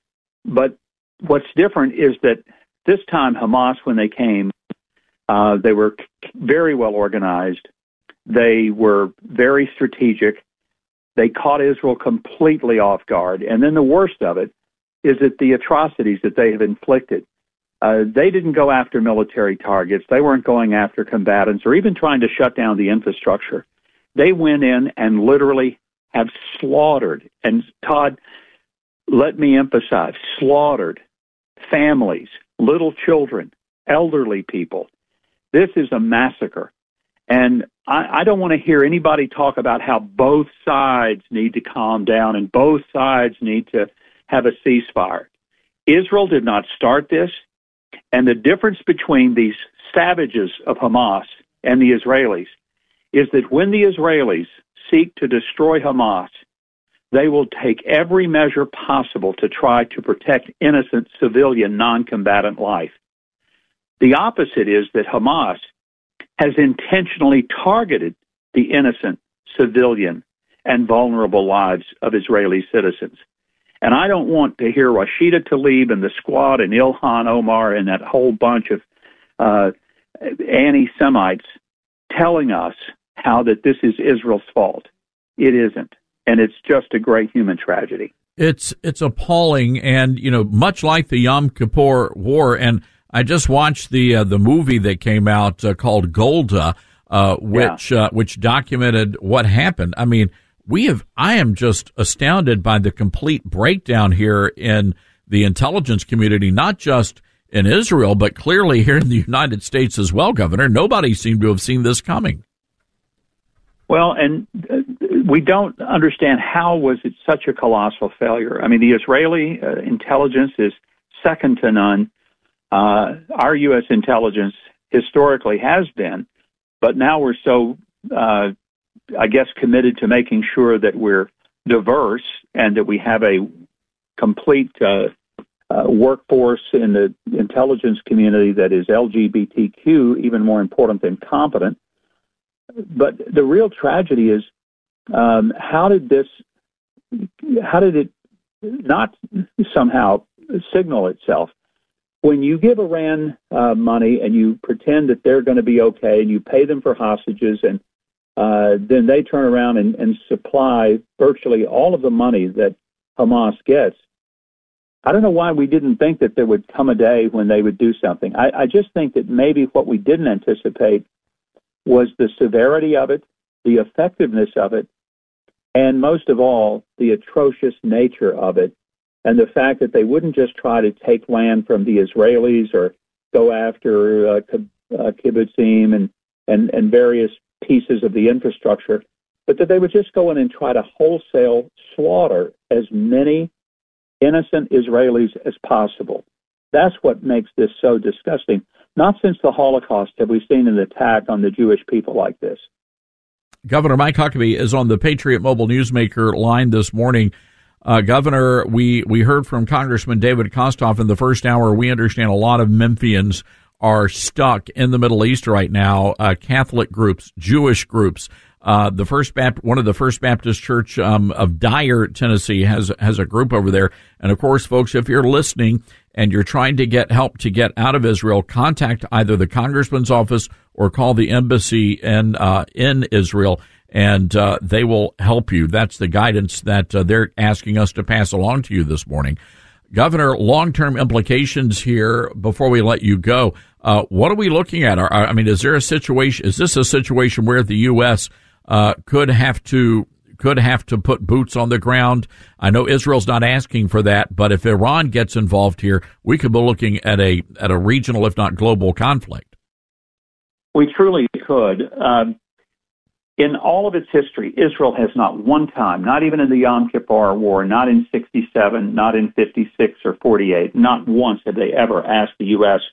But what's different is that this time Hamas, when they came, uh, they were very well organized. They were very strategic. They caught Israel completely off guard. And then the worst of it is that the atrocities that they have inflicted. Uh, they didn't go after military targets. They weren't going after combatants or even trying to shut down the infrastructure. They went in and literally have slaughtered, and Todd, let me emphasize, slaughtered families, little children, elderly people. This is a massacre. And I, I don't want to hear anybody talk about how both sides need to calm down and both sides need to have a ceasefire. Israel did not start this. And the difference between these savages of Hamas and the Israelis is that when the Israelis seek to destroy Hamas, they will take every measure possible to try to protect innocent civilian non-combatant life. The opposite is that Hamas has intentionally targeted the innocent civilian and vulnerable lives of Israeli citizens. And I don't want to hear Rashida Tlaib and the squad and Ilhan Omar and that whole bunch of uh, anti-Semites telling us how that this is Israel's fault. It isn't. And it's just a great human tragedy. It's it's appalling, and, you know, much like the Yom Kippur War, and I just watched the uh, the movie that came out uh, called Golda, uh, which yeah. uh, which documented what happened. I mean, We have, I am just astounded by the complete breakdown here in the intelligence community, not just in Israel, but clearly here in the United States as well, Governor. Nobody seemed to have seen this coming. Well, and we don't understand how was it such a colossal failure. I mean, the Israeli uh, intelligence is second to none. Uh, our U S intelligence historically has been, but now we're so uh I guess, committed to making sure that we're diverse and that we have a complete uh, uh, workforce in the intelligence community that is L G B T Q, even more important than competent. But the real tragedy is um, how did this, how did it not somehow signal itself when you give Iran uh, money and you pretend that they're going to be okay and you pay them for hostages and uh, then they turn around and, and supply virtually all of the money that Hamas gets, I don't know why we didn't think that there would come a day when they would do something. I, I just think that maybe what we didn't anticipate was the severity of it, the effectiveness of it, and most of all, the atrocious nature of it, and the fact that they wouldn't just try to take land from the Israelis or go after uh, uh, kibbutzim and, and, and various pieces of the infrastructure, but that they would just go in and try to wholesale slaughter as many innocent Israelis as possible. That's what makes this so disgusting. Not since the Holocaust have we seen an attack on the Jewish people like this. Governor Mike Huckabee is on the Patriot Mobile Newsmaker line this morning. Uh, Governor, we, we heard from Congressman David Kostoff in the first hour. We understand a lot of Memphians are stuck in the Middle East right now, uh, Catholic groups, Jewish groups. Uh, the First Baptist, one of the First Baptist Church um, of Dyer, Tennessee, has has a group over there. And of course, folks, if you're listening and you're trying to get help to get out of Israel, contact either the Congressman's office or call the embassy in uh, in Israel, and uh, they will help you. That's the guidance that uh, they're asking us to pass along to you this morning. Governor, long-term implications here before we let you go. Uh, what are we looking at? Are, I mean, is there a situation? Is this a situation where the U S uh, could have to could have to put boots on the ground? I know Israel's not asking for that, but if Iran gets involved here, we could be looking at a at a regional, if not global, conflict. We truly could. Um, in all of its history, Israel has not one time, not even in the Yom Kippur War, not in sixty-seven, not in fifty-six or forty-eight, not once have they ever asked the U S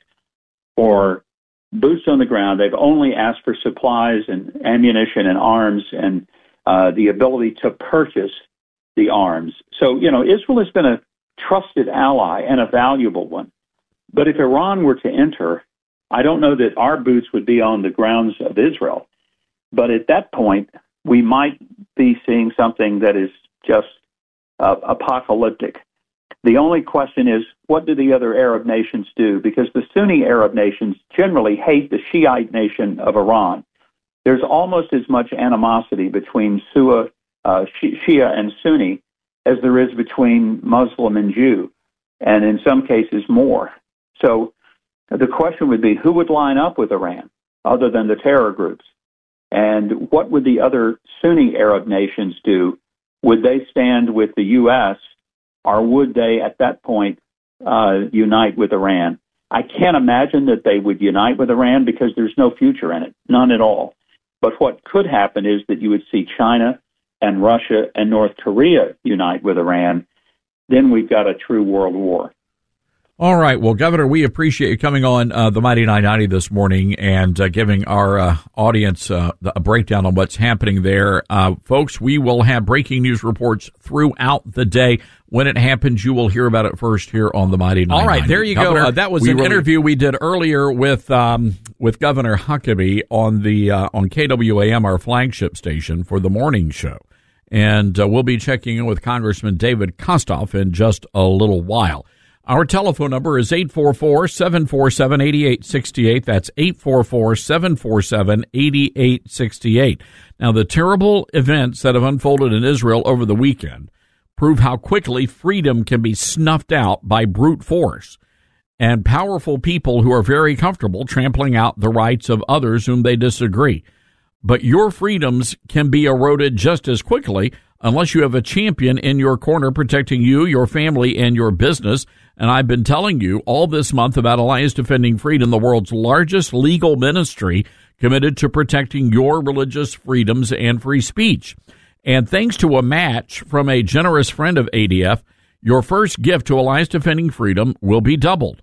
for boots on the ground. They've only asked for supplies and ammunition and arms and uh, the ability to purchase the arms. So, you know, Israel has been a trusted ally and a valuable one. But if Iran were to enter, I don't know that our boots would be on the grounds of Israel. But at that point, we might be seeing something that is just uh, apocalyptic. The only question is, what do the other Arab nations do? Because the Sunni Arab nations generally hate the Shiite nation of Iran. There's almost as much animosity between Shia, uh, Shia and Sunni as there is between Muslim and Jew, and in some cases more. So the question would be, who would line up with Iran other than the terror groups? And what would the other Sunni Arab nations do? Would they stand with the U S, or would they, at that point, uh, unite with Iran? I can't imagine that they would unite with Iran because there's no future in it, none at all. But what could happen is that you would see China and Russia and North Korea unite with Iran. Then we've got a true world war. All right. Well, Governor, we appreciate you coming on uh, the Mighty nine ninety this morning and uh, giving our uh, audience uh, a breakdown on what's happening there. Uh, folks, we will have breaking news reports throughout the day. When it happens, you will hear about it first here on the Mighty nine ninety. All right. There you Governor, go. Uh, that was an really- interview we did earlier with um, with Governor Huckabee on the uh, on K W A M, our flagship station, for the morning show. And uh, we'll be checking in with Congressman David Kostoff in just a little while. Our telephone number is eight four four, seven four seven, eight eight six eight. That's eight four four, seven four seven, eight eight six eight. Now, the terrible events that have unfolded in Israel over the weekend prove how quickly freedom can be snuffed out by brute force and powerful people who are very comfortable trampling out the rights of others whom they disagree. But your freedoms can be eroded just as quickly unless you have a champion in your corner protecting you, your family, and your business. And I've been telling you all this month about Alliance Defending Freedom, the world's largest legal ministry committed to protecting your religious freedoms and free speech. And thanks to a match from a generous friend of A D F, your first gift to Alliance Defending Freedom will be doubled.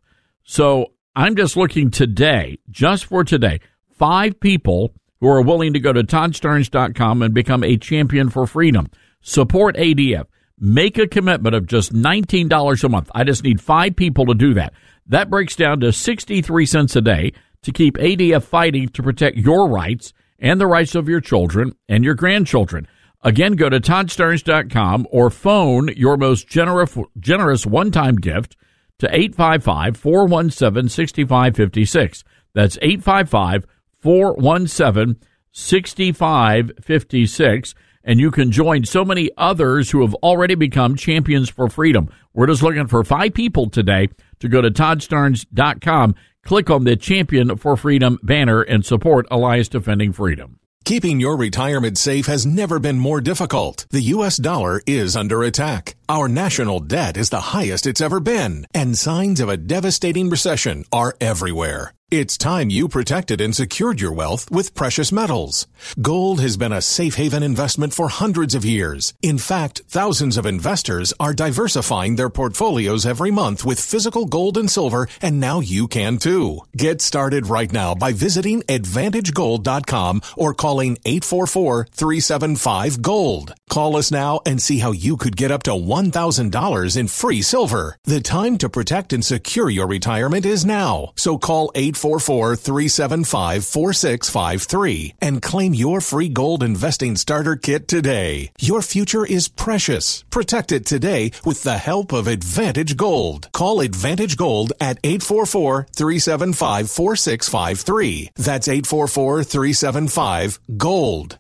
So I'm just looking today, just for today, five people who are willing to go to Todd Starnes dot com and become a champion for freedom. Support A D F. Make a commitment of just nineteen dollars a month. I just need five people to do that. That breaks down to sixty-three cents a day to keep A D F fighting to protect your rights and the rights of your children and your grandchildren. Again, go to Todd Starnes dot com or phone your most generous, generous one-time gift to eight five five, four one seven, six five five six. That's eight five five, four one seven, six five five six. And you can join so many others who have already become champions for freedom. We're just looking for five people today to go to Todd Starnes dot com, click on the Champion for Freedom banner, and support Alliance Defending Freedom. Keeping your retirement safe has never been more difficult. The U S dollar is under attack. Our national debt is the highest it's ever been, and signs of a devastating recession are everywhere. It's time you protected and secured your wealth with precious metals. Gold has been a safe haven investment for hundreds of years. In fact, thousands of investors are diversifying their portfolios every month with physical gold and silver, and now you can too. Get started right now by visiting advantage gold dot com or calling eight four four, three seven five, GOLD. Call us now and see how you could get up to one thousand dollars in free silver. The time to protect and secure your retirement is now. So call eight four four, three seven five, four six five three and claim your free gold investing starter kit today. Your future is precious. Protect it today with the help of Advantage Gold. Call Advantage Gold at eight four four, three seven five, four six five three. That's eight four four, three seven five, GOLD.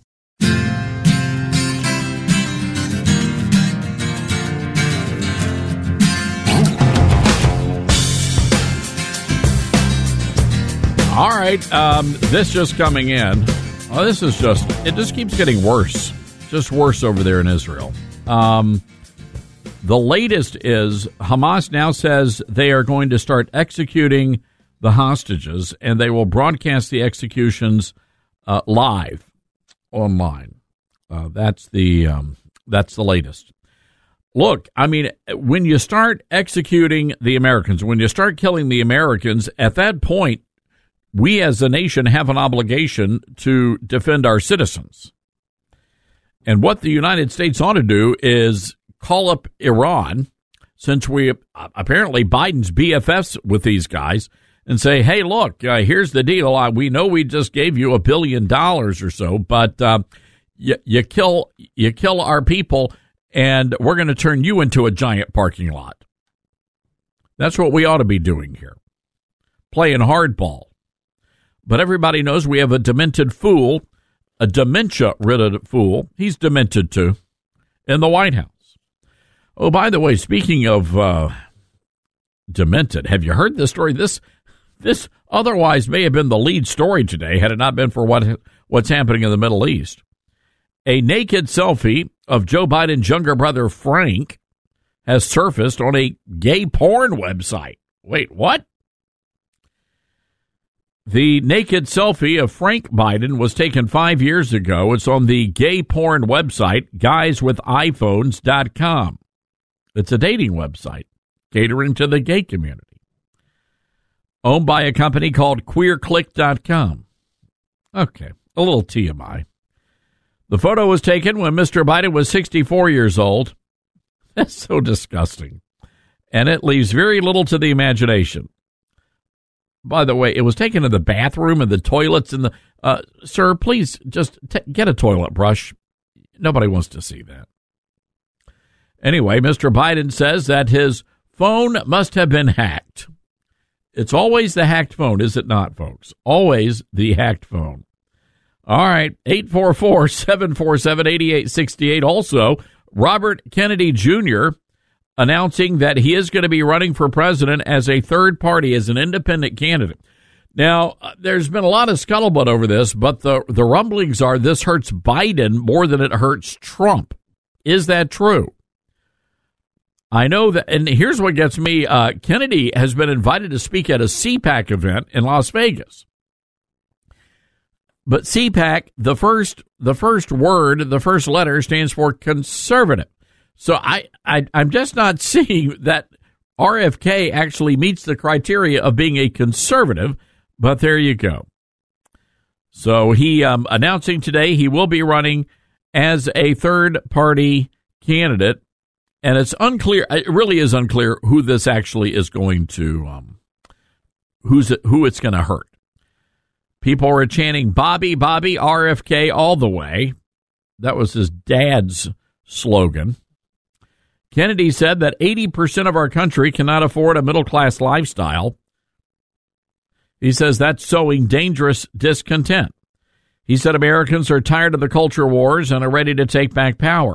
All right, um, this just coming in. Oh, this is just, it just keeps getting worse. Just worse over there in Israel. Um, the latest is Hamas now says they are going to start executing the hostages, and they will broadcast the executions uh, live online. Uh, that's the um, that's the latest. Look, I mean, when you start executing the Americans, when you start killing the Americans, at that point, we as a nation have an obligation to defend our citizens. And what the United States ought to do is call up Iran, since we apparently Biden's B F Fs with these guys, and say, hey, look, uh, here's the deal. Uh, we know we just gave you a billion dollars or so, but uh, you, you kill you kill our people, and we're going to turn you into a giant parking lot. That's what we ought to be doing here, playing hardball. But everybody knows we have a demented fool, a dementia-ridden fool. He's demented, too, in the White House. Oh, by the way, speaking of uh, demented, have you heard this story? This this otherwise may have been the lead story today had it not been for what what's happening in the Middle East. A naked selfie of Joe Biden's younger brother, Frank, has surfaced on a gay porn website. Wait, what? The naked selfie of Frank Biden was taken five years ago. It's on the gay porn website, guys with iPhones dot com. It's a dating website catering to the gay community, owned by a company called queer click dot com. Okay, a little T M I. The photo was taken when Mister Biden was sixty-four years old. That's so disgusting. And it leaves very little to the imagination. By the way, it was taken in the bathroom and the toilets and the, uh, sir, please just t- get a toilet brush. Nobody wants to see that. Anyway, Mister Biden says that his phone must have been hacked. It's always the hacked phone, is it not, folks? Always the hacked phone. All right, eight four four, seven four seven, eight eight six eight. Also, Robert Kennedy Junior announcing that he is going to be running for president as a third party, as an independent candidate. Now, uh, there's been a lot of scuttlebutt over this, but the, the rumblings are this hurts Biden more than it hurts Trump. Is that true? I know that, and here's what gets me. Uh, Kennedy has been invited to speak at a C PAC event in Las Vegas. But C PAC, the first, the first word, the first letter stands for conservative. So I, I, I'm just not seeing that R F K actually meets the criteria of being a conservative, but there you go. So he um, announcing today he will be running as a third-party candidate, and it's unclear, it really is unclear who this actually is going to, um, who's it, who it's going to hurt. People are chanting Bobby, Bobby, R F K all the way. That was his dad's slogan. Kennedy said that eighty percent of our country cannot afford a middle-class lifestyle. He says that's sowing dangerous discontent. He said Americans are tired of the culture wars and are ready to take back power.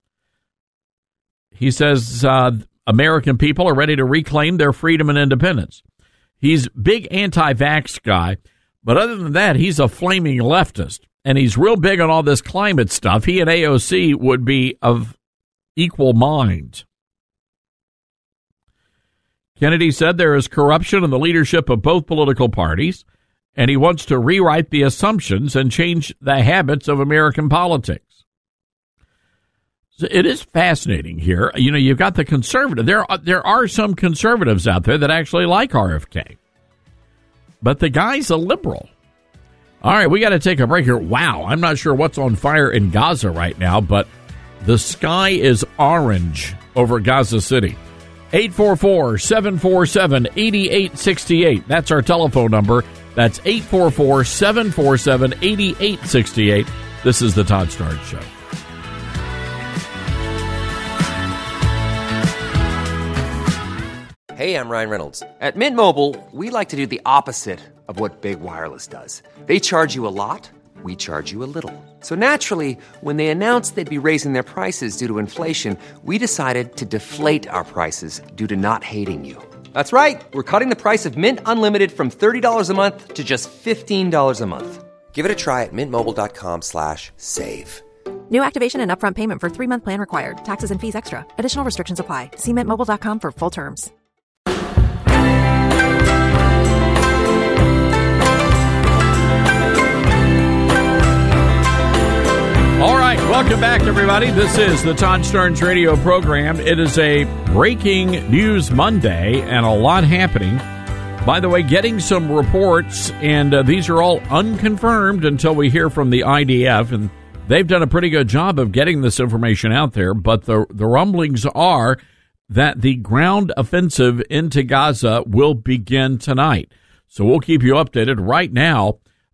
He says uh, American people are ready to reclaim their freedom and independence. He's big anti-vax guy, but other than that, he's a flaming leftist, and he's real big on all this climate stuff. He and A O C would be of equal mind. Kennedy said there is corruption in the leadership of both political parties, and he wants to rewrite the assumptions and change the habits of American politics. So it is fascinating here. You know, you've got the conservative. There are, there are some conservatives out there that actually like R F K. But the guy's a liberal. All right, we got to take a break here. Wow, I'm not sure what's on fire in Gaza right now, but the sky is orange over Gaza City. eight four four, seven four seven, eight eight six eight. That's our telephone number. That's eight four four, seven four seven, eight eight six eight. This is the Todd Starnes Show. Hey, I'm Ryan Reynolds. At Mint Mobile, we like to do the opposite of what Big Wireless does. They charge you a lot, we charge you a little. So naturally, when they announced they'd be raising their prices due to inflation, we decided to deflate our prices due to not hating you. That's right. We're cutting the price of Mint Unlimited from thirty dollars a month to just fifteen dollars a month. Give it a try at mintmobile.com slash save. New activation and upfront payment for three-month plan required. Taxes and fees extra. Additional restrictions apply. See mint mobile dot com for full terms. All right, welcome back, everybody. This is the Todd Starnes radio program. It is a breaking news Monday and a lot happening. By the way, getting some reports, and uh, these are all unconfirmed until we hear from the I D F, and they've done a pretty good job of getting this information out there, but the, the rumblings are that the ground offensive into Gaza will begin tonight. So we'll keep you updated. Right now,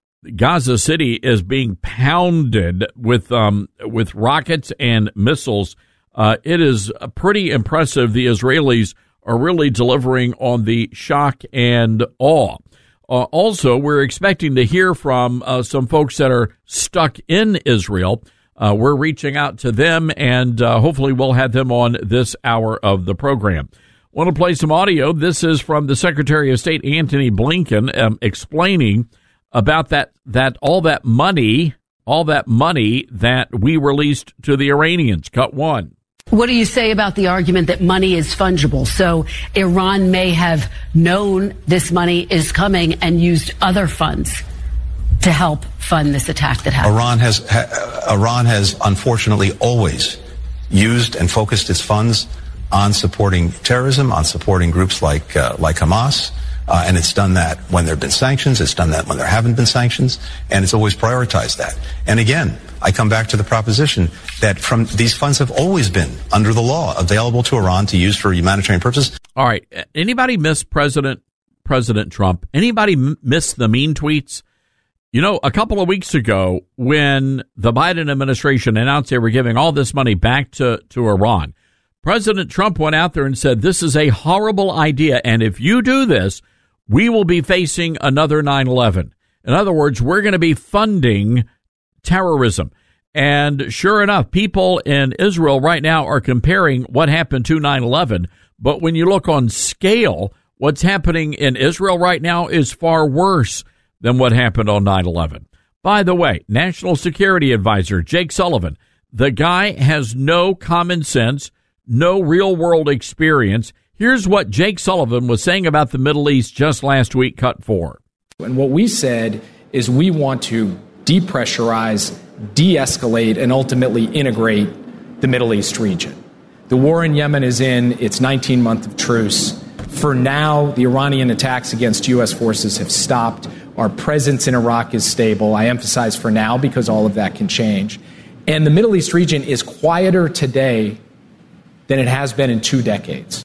Gaza City is being pounded with um, with rockets and missiles. Uh, it is pretty impressive. The Israelis are really delivering on the shock and awe. Uh, also, we're expecting to hear from uh, some folks that are stuck in Israel. Uh, we're reaching out to them, and uh, hopefully we'll have them on this hour of the program. Want to play some audio? This is from the Secretary of State, Antony Blinken, um, explaining about that, that all that money, all that money that we released to the Iranians. Cut one. What do you say about the argument that money is fungible? So Iran may have known this money is coming and used other funds to help fund this attack that happened. Iran has, ha, Iran has unfortunately always used and focused its funds on supporting terrorism, on supporting groups like uh, like Hamas. Uh, and it's done that when there have been sanctions. It's done that when there haven't been sanctions. And it's always prioritized that. And again, I come back to the proposition that from these funds have always been, under the law, available to Iran to use for humanitarian purposes. All right. Anybody miss President President Trump? Anybody m- miss the mean tweets? You know, a couple of weeks ago, when the Biden administration announced they were giving all this money back to, to Iran, President Trump went out there and said, this is a horrible idea. And if you do this, we will be facing another nine eleven. In other words, we're going to be funding terrorism. And sure enough, people in Israel right now are comparing what happened to nine eleven. But when you look on scale, what's happening in Israel right now is far worse than what happened on nine eleven. By the way, National Security Advisor Jake Sullivan, the guy has no common sense, no real world experience. Here's what Jake Sullivan was saying about the Middle East just last week, cut four. And what we said is we want to depressurize, de-escalate, and ultimately integrate the Middle East region. The war in Yemen is in its nineteen month of truce. For now, the Iranian attacks against U S forces have stopped. Our presence in Iraq is stable. I emphasize for now because all of that can change. And the Middle East region is quieter today than it has been in two decades.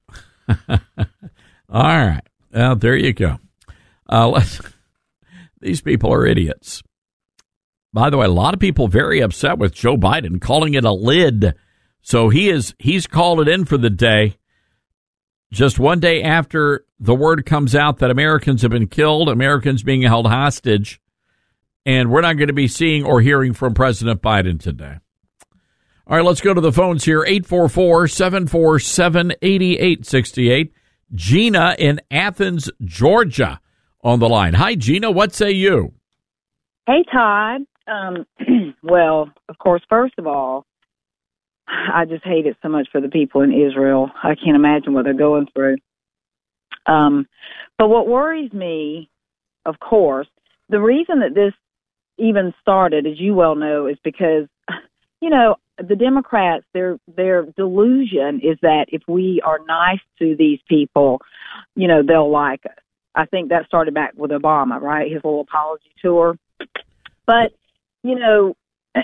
All right. Well, there you go. Uh, let's, these people are idiots. By the way, a lot of people very upset with Joe Biden calling it a lid. So he is he's called it in for the day. Just one day after the word comes out that Americans have been killed, Americans being held hostage, and we're not going to be seeing or hearing from President Biden today. All right, let's go to the phones here. eight four four, seven four seven, eight eight six eight. Gina in Athens, Georgia on the line. Hi, Gina. What say you? Hey, Todd. Um, well, of course, first of all, I just hate it so much for the people in Israel. I can't imagine what they're going through. Um, but what worries me, of course, the reason that this even started, as you well know, is because, you know, the Democrats, their their delusion is that if we are nice to these people, you know, they'll like us. I think that started back with Obama, right? His little apology tour. But, you know,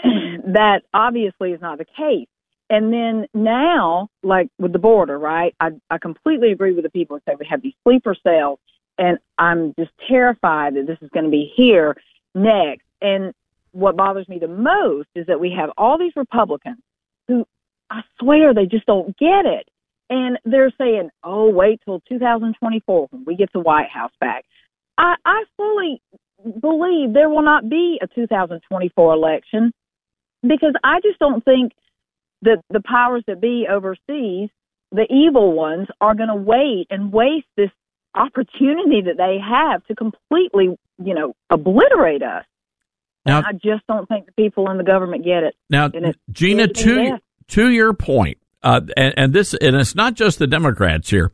that obviously is not the case. And then now, like with the border, right, I, I completely agree with the people who say we have these sleeper cells, and I'm just terrified that this is going to be here next. And what bothers me the most is that we have all these Republicans who, I swear, they just don't get it. And they're saying, oh, wait till two thousand twenty-four when we get the White House back. I, I fully believe there will not be a two thousand twenty-four election because I just don't think that the powers that be overseas, the evil ones, are going to wait and waste this opportunity that they have to completely, you know, obliterate us. Now, I just don't think the people in the government get it. Now, it, Gina, to to your point, uh, and, and this, and it's not just the Democrats here.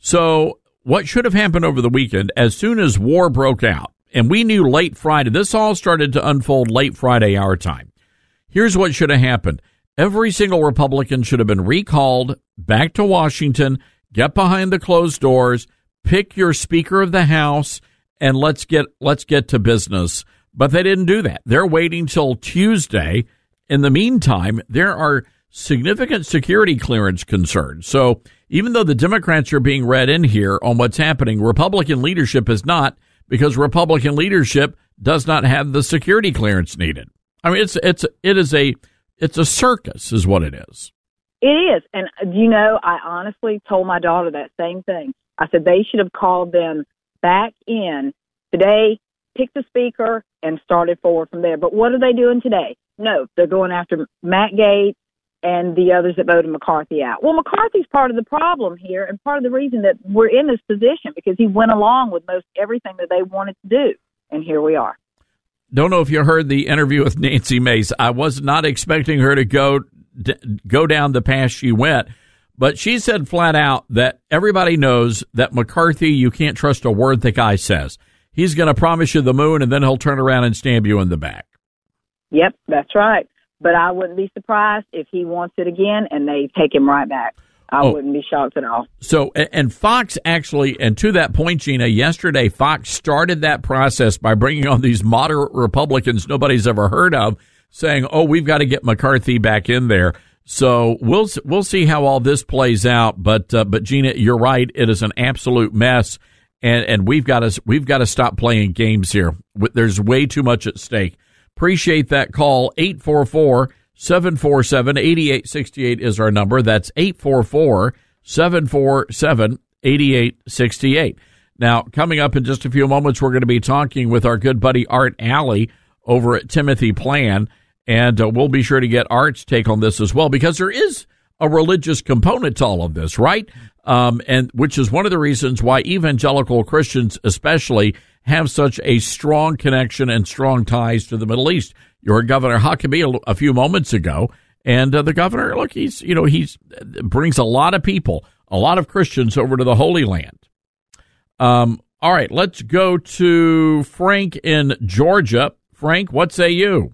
So, what should have happened over the weekend? As soon as war broke out, and we knew late Friday, this all started to unfold late Friday our time. Here's what should have happened: every single Republican should have been recalled back to Washington, get behind the closed doors, pick your Speaker of the House, and let's get let's get to business. But they didn't do that. They're waiting till Tuesday. In the meantime, there are significant security clearance concerns. So even though the Democrats are being read in here on what's happening, Republican leadership is not, because Republican leadership does not have the security clearance needed. I mean, it's it's it is a it's a circus, is what it is. It is, and you know, I honestly told my daughter that same thing. I said they should have called them back in today, picked the speaker, and started forward from there. But what are they doing today? No, they're going after Matt Gaetz and the others that voted McCarthy out. Well, McCarthy's part of the problem here and part of the reason that we're in this position, because he went along with most everything that they wanted to do, and here we are. Don't know if you heard the interview with Nancy Mace. I was not expecting her to go d- go down the path she went, but she said flat out that everybody knows that McCarthy, you can't trust a word the guy says. He's going to promise you the moon, and then he'll turn around and stab you in the back. Yep, that's right. But I wouldn't be surprised if he wants it again and they take him right back. I oh. wouldn't be shocked at all. So, and Fox actually, and to that point, Gina, yesterday Fox started that process by bringing on these moderate Republicans nobody's ever heard of, saying, oh, we've got to get McCarthy back in there. So we'll we'll see how all this plays out. But uh, but Gina, you're right. It is an absolute mess. And and we've got to we've got to stop playing games here. There's way too much at stake. Appreciate that call. eight four four, seven four seven, eight eight six eight is our number. That's eight four four, seven four seven, eight eight six eight. Now, coming up in just a few moments, we're going to be talking with our good buddy Art Alley over at Timothy Plan, and uh, we'll be sure to get Art's take on this as well, because there is a religious component to all of this, right? Um, and which is one of the reasons why evangelical Christians especially have such a strong connection and strong ties to the Middle East. Your Governor Huckabee a, a few moments ago, and uh, the governor, look, he's, you know, he's brings a lot of people, a lot of Christians over to the Holy Land. Um, all right, let's go to Frank in Georgia. Frank, what say you?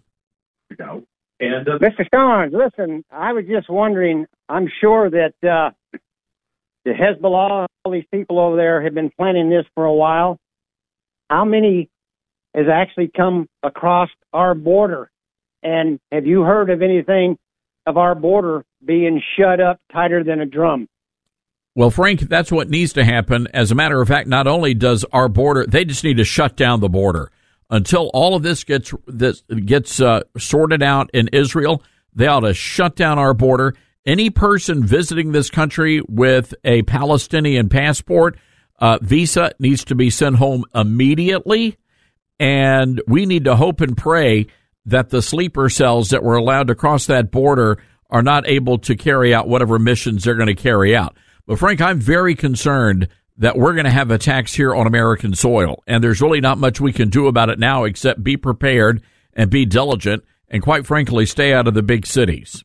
And uh, Mister Starnes, listen, I was just wondering, I'm sure that uh, the Hezbollah, all these people over there have been planning this for a while. How many has actually come across our border? And have you heard of anything of our border being shut up tighter than a drum? Well, Frank, that's what needs to happen. As a matter of fact, not only does our border, they just need to shut down the border. Until all of this gets this gets uh, sorted out in Israel, they ought to shut down our border any person visiting this country with a Palestinian passport, uh, visa needs to be sent home immediately. And we need to hope and pray that the sleeper cells that were allowed to cross that border are not able to carry out whatever missions they're going to carry out. But, Frank, I'm very concerned that we're going to have attacks here on American soil, and there's really not much we can do about it now except be prepared and be diligent and, quite frankly, stay out of the big cities.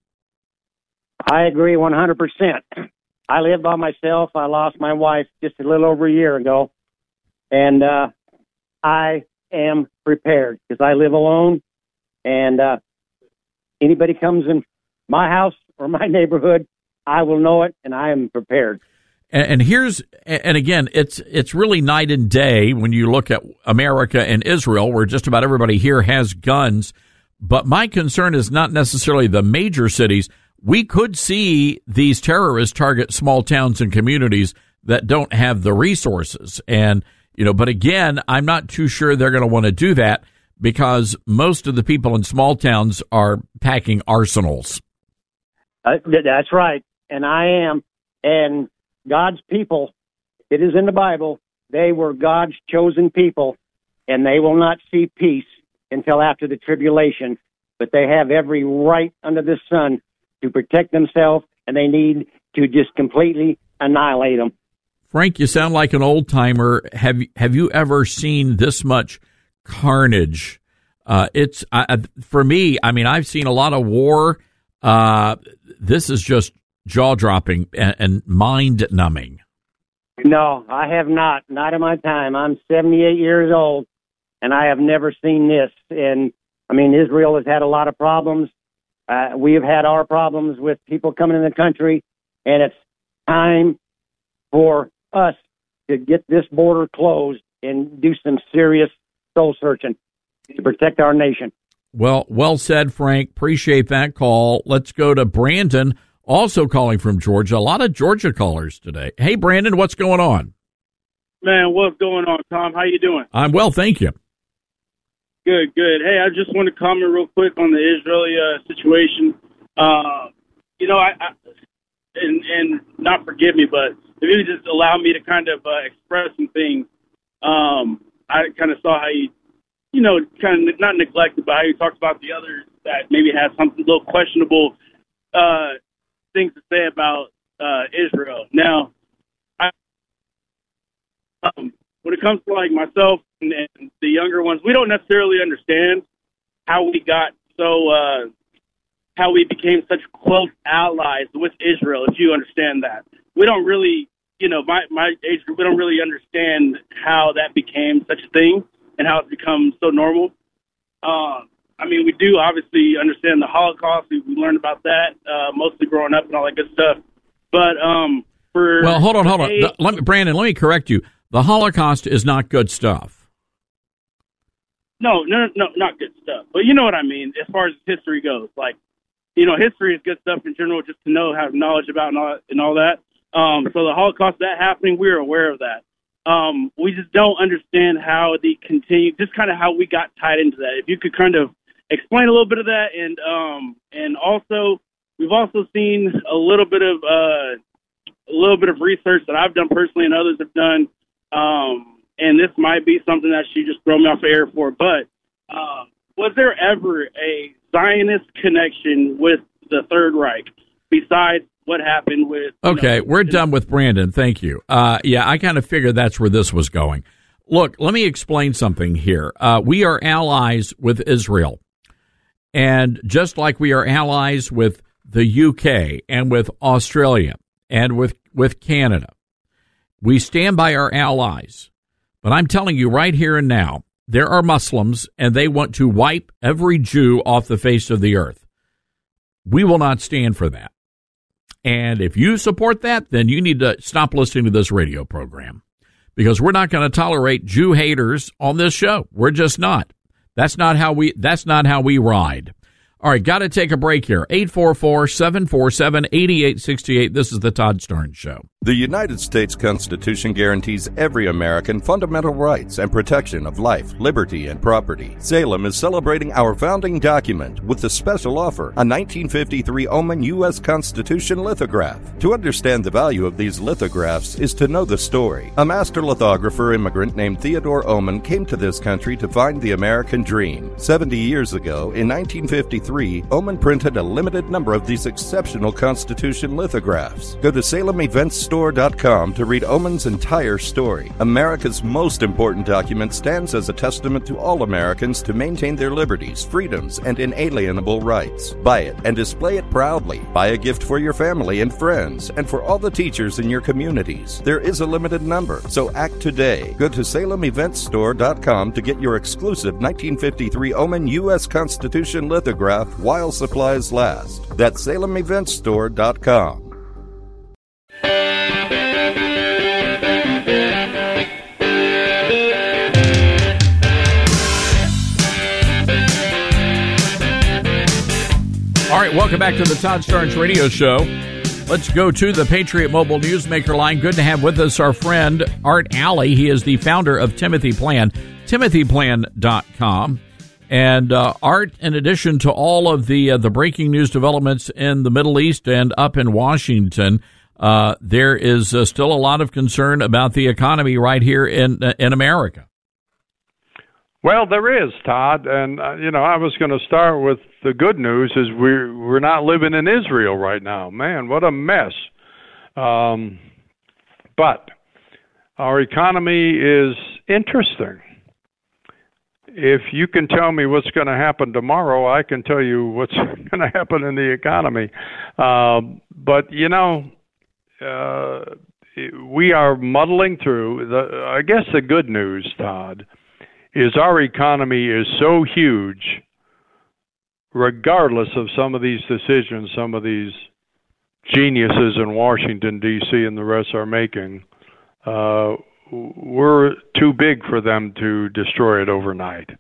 I agree one hundred percent. I live by myself. I lost my wife just a little over a year ago, and uh, I am prepared because I live alone, and uh, anybody comes in my house or my neighborhood, I will know it, and I am prepared. And, and here's, and again, it's it's really night and day when you look at America and Israel, where just about everybody here has guns. But my concern is not necessarily the major cities. We could see these terrorists target small towns and communities that don't have the resources. And, you know, but again, I'm not too sure they're going to want to do that because most of the people in small towns are packing arsenals. Uh, that's right. And I am. And God's people, it is in the Bible, they were God's chosen people, and they will not see peace until after the tribulation. But they have every right under the sun to protect themselves, and they need to just completely annihilate them. Frank, you sound like an old-timer. Have, have you ever seen this much carnage? Uh, it's uh, for me, I mean, I've seen a lot of war. Uh, this is just jaw-dropping and, and mind-numbing. No, I have not. Not in my time. I'm seventy-eight years old, and I have never seen this. And, I mean, Israel has had a lot of problems. Uh, we have had our problems with people coming in the country, and it's time for us to get this border closed and do some serious soul searching to protect our nation. Well, well said, Frank. Appreciate that call. Let's go to Brandon, also calling from Georgia. A lot of Georgia callers today. Hey, Brandon, what's going on? Man, what's going on, Tom? How you doing? I'm well, thank you. Good, good. Hey, I just want to comment real quick on the Israeli uh, situation. Uh, you know, I, I and and not forgive me, but if you just allow me to kind of uh, express some things, um, I kind of saw how you, you know, kind of not neglected, but how you talked about the others that maybe had something a little questionable uh, things to say about uh, Israel. Now, I, um, when it comes to like myself and, and the younger ones, we don't necessarily understand how we got so, uh, how we became such close allies with Israel, if you understand that. We don't really, you know, my, my age group, we don't really understand how that became such a thing and how it's become so normal. Uh, I mean, we do obviously understand the Holocaust. We, we learned about that, uh, mostly growing up and all that good stuff. But um, for... Well, hold on, hold on. The, let me, Brandon, let me correct you. The Holocaust is not good stuff. No, no, no, not good stuff. But you know what I mean, as far as history goes. Like, you know, history is good stuff in general, just to know, have knowledge about and all, and all that. Um, so the Holocaust, that happening, we're aware of that. Um, we just don't understand how the continue, just kind of how we got tied into that. If you could kind of explain a little bit of that. And um, and also, we've also seen a little bit of uh, a little bit of research that I've done personally and others have done. Um, and this might be something that she just throw me off the air for, but uh, was there ever a Zionist connection with the Third Reich besides what happened with... Okay, know, we're done with Brandon. Thank you. Uh, yeah, I kind of figured that's where this was going. Look, let me explain something here. Uh, we are allies with Israel. And just like we are allies with the U K and with Australia and with, with Canada, we stand by our allies. But I'm telling you right here and now, there are Muslims, and they want to wipe every Jew off the face of the earth. We will not stand for that. And if you support that, then you need to stop listening to this radio program, because we're not going to tolerate Jew haters on this show. We're just not. That's not how we, that's not how we ride. All right, got to take a break here. eight four four, seven four seven, eight eight six eight. This is the Todd Starnes Show. The United States Constitution guarantees every American fundamental rights and protection of life, liberty, and property. Salem is celebrating our founding document with the special offer, a nineteen fifty-three Oman U S Constitution lithograph. To understand the value of these lithographs is to know the story. A master lithographer immigrant named Theodore Oman came to this country to find the American dream. Seventy years ago, in nineteen fifty-three, Oman printed a limited number of these exceptional Constitution lithographs. Go to Salem Events Store dot com to read Oman's entire story. America's most important document stands as a testament to all Americans to maintain their liberties, freedoms, and inalienable rights. Buy it and display it proudly. Buy a gift for your family and friends, and for all the teachers in your communities. There is a limited number, so act today. Go to Salem Events Store dot com to get your exclusive nineteen fifty-three Oman U S Constitution lithograph while supplies last. That's Salem Events Store dot com. All right, welcome back to the Todd Starnes Radio Show. Let's go to the Patriot Mobile Newsmaker line. Good to have with us our friend Art Alley. He is the founder of Timothy Plan, timothy plan dot com. And uh, Art, in addition to all of the uh, the breaking news developments in the Middle East and up in Washington, uh, there is uh, still a lot of concern about the economy right here in uh, in America. Well, there is, Todd, and uh, you know, I was going to start with the good news is we're we're not living in Israel right now. Man, what a mess. Um, but our economy is interesting. If you can tell me what's going to happen tomorrow, I can tell you what's going to happen in the economy. Uh, but you know, uh, we are muddling through. The, I guess the good news, Todd, is our economy is so huge, regardless of some of these decisions some of these geniuses in Washington, D C and the rest are making, uh, we're too big for them to destroy it overnight.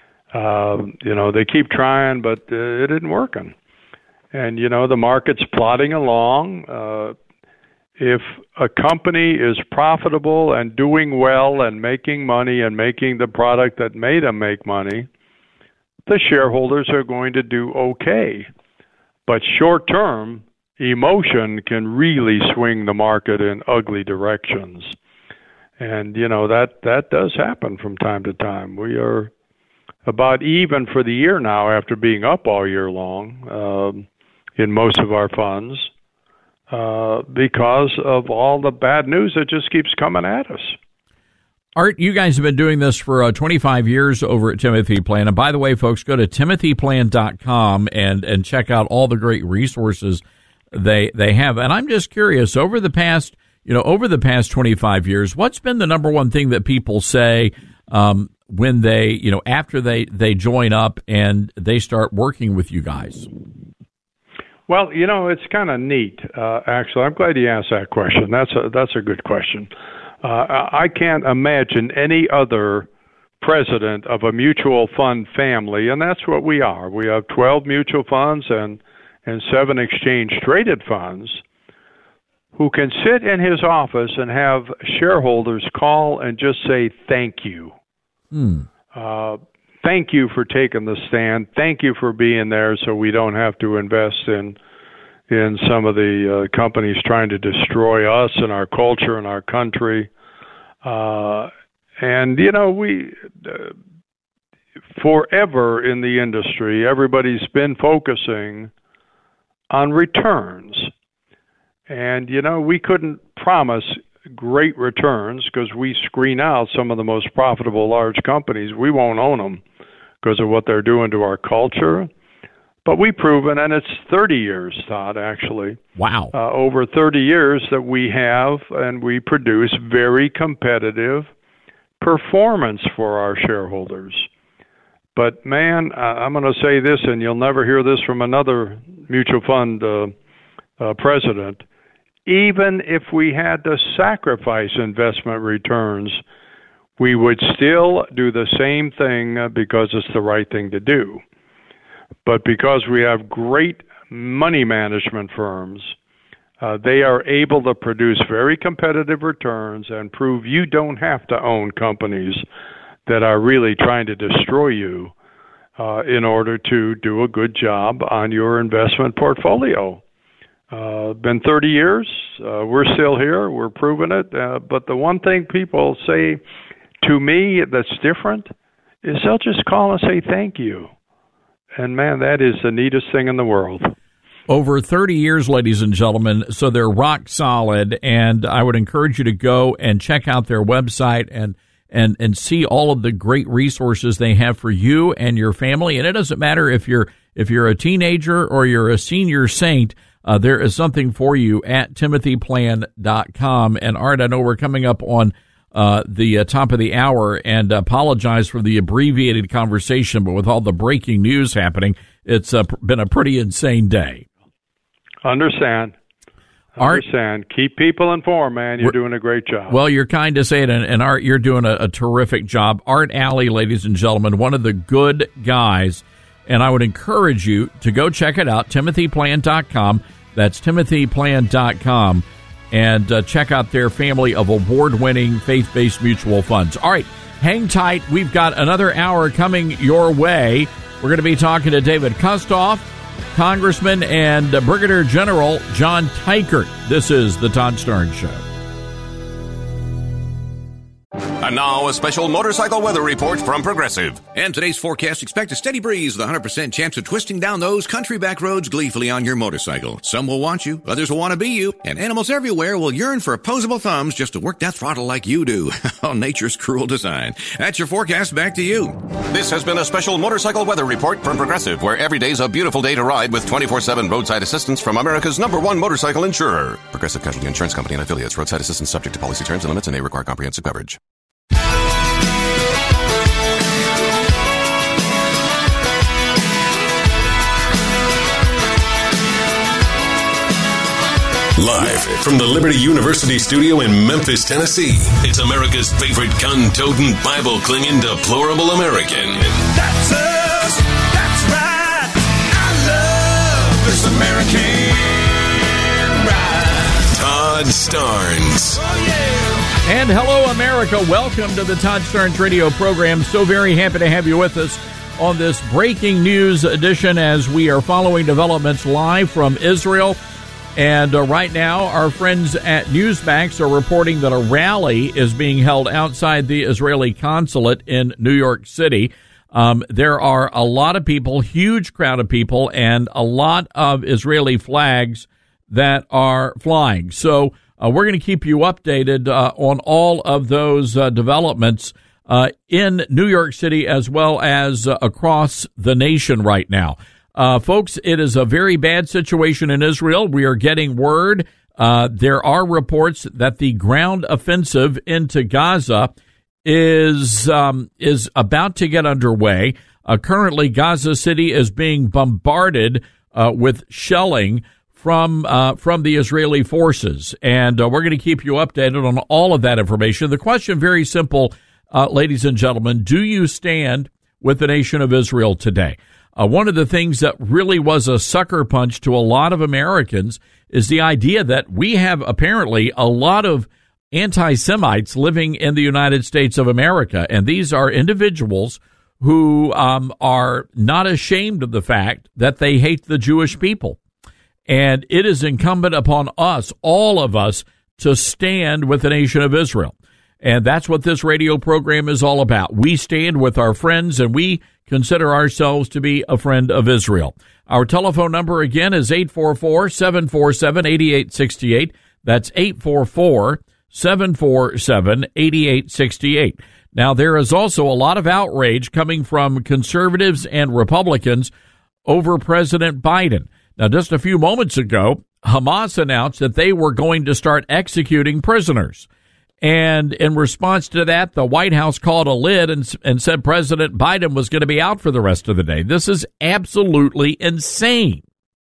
Uh, you know, they keep trying, but uh, it isn't working. And, you know, the market's plodding along. Uh, If a company is profitable and doing well and making money and making the product that made them make money, the shareholders are going to do okay. But short-term, emotion can really swing the market in ugly directions. And, you know, that, that does happen from time to time. We are about even for the year now after being up all year long um, in most of our funds. Uh, because of all the bad news that just keeps coming at us. Art, you guys have been doing this for uh, twenty-five years over at Timothy Plan. And by the way, folks, go to timothy plan dot com and, and check out all the great resources they they have. And I'm just curious, over the past, you know, over the past twenty-five years, what's been the number one thing that people say um, when they, you know, after they, they join up and they start working with you guys? Well, you know, it's kind of neat, uh, actually. I'm glad you asked that question. That's a, that's a good question. Uh, I can't imagine any other president of a mutual fund family, and that's what we are. We have twelve mutual funds and, and seven exchange-traded funds who can sit in his office and have shareholders call and just say thank you. Hmm. Uh, Thank you for taking the stand. Thank you for being there so we don't have to invest in in some of the uh, companies trying to destroy us and our culture and our country. Uh, and, you know, we uh, forever in the industry, everybody's been focusing on returns. And, you know, we couldn't promise great returns because we screen out some of the most profitable large companies. We won't own them because of what they're doing to our culture. But we've proven, and it's thirty years, Todd, actually. Wow. Uh, over thirty years that we have, and we produce very competitive performance for our shareholders. But, man, uh, I'm going to say this, and you'll never hear this from another mutual fund uh, uh, president. Even if we had to sacrifice investment returns, we would still do the same thing because it's the right thing to do. But because we have great money management firms Uh, they are able to produce very competitive returns and prove you don't have to own companies that are really trying to destroy you uh, in order to do a good job on your investment portfolio. Uh, been thirty years. Uh, we're still here. We're proving it. Uh, but the one thing people say to me that's different is they'll just call and say thank you. And, man, that is the neatest thing in the world. Over thirty years, ladies and gentlemen, so they're rock solid, and I would encourage you to go and check out their website and and and see all of the great resources they have for you and your family. And it doesn't matter if you're if you're a teenager or you're a senior saint, uh, there is something for you at timothy plan dot com. And Art, I know we're coming up on uh, the uh, top of the hour, and apologize for the abbreviated conversation, but with all the breaking news happening, it's uh, been a pretty insane day. Understand. Art, Understand. Keep people informed, man. You're doing a great job. Well, you're kind to say it, and, and Art, you're doing a, a terrific job. Art Alley, ladies and gentlemen, one of the good guys, and I would encourage you to go check it out, timothy plan dot com. That's timothy plan dot com, and uh, check out their family of award-winning faith-based mutual funds. All right, hang tight. We've got another hour coming your way. We're going to be talking to David Kustoff, Congressman, and uh, Brigadier General John Teichert. This is the Todd Starnes Show. And now a special motorcycle weather report from Progressive. And today's forecast, expect a steady breeze with a one hundred percent chance of twisting down those country back roads gleefully on your motorcycle. Some will want you, others will want to be you, and animals everywhere will yearn for opposable thumbs just to work that throttle like you do. Oh, nature's cruel design. That's your forecast. Back to you. This has been a special motorcycle weather report from Progressive, where every day's a beautiful day to ride with twenty-four seven roadside assistance from America's number one motorcycle insurer. Progressive Casualty Insurance Company and affiliates. Roadside assistance subject to policy terms and limits and may require comprehensive coverage. Live from the Liberty University studio in Memphis, Tennessee, it's America's favorite gun-toting, Bible-clinging, deplorable American. That's us. That's right. I love this American ride. Todd Starnes. Oh, yeah. And hello, America. Welcome to the Todd Starnes radio program. So very happy to have you with us on this breaking news edition as we are following developments live from Israel. And uh, right now, our friends at Newsmax are reporting that a rally is being held outside the Israeli consulate in New York City. Um, there are a lot of people, huge crowd of people, and a lot of Israeli flags that are flying. So uh, we're going to keep you updated uh, on all of those uh, developments uh, in New York City as well as uh, across the nation right now. Uh, folks, it is a very bad situation in Israel. We are getting word. Uh, there are reports that the ground offensive into Gaza is um, is about to get underway. Uh, currently, Gaza City is being bombarded uh, with shelling from uh, from the Israeli forces, and uh, we're going to keep you updated on all of that information. The question, very simple, uh, ladies and gentlemen: do you stand with the nation of Israel today? Uh, one of the things that really was a sucker punch to a lot of Americans is the idea that we have apparently a lot of anti-Semites living in the United States of America. And these are individuals who um, are not ashamed of the fact that they hate the Jewish people. And it is incumbent upon us, all of us, to stand with the nation of Israel. And that's what this radio program is all about. We stand with our friends, and we consider ourselves to be a friend of Israel. Our telephone number again is eight four four, seven four seven, eight eight six eight. That's eight four four, seven four seven, eight eight six eight. Now, there is also a lot of outrage coming from conservatives and Republicans over President Biden. Now, just a few moments ago, Hamas announced that they were going to start executing prisoners. And in response to that, the White House called a lid and, and said President Biden was going to be out for the rest of the day. This is absolutely insane.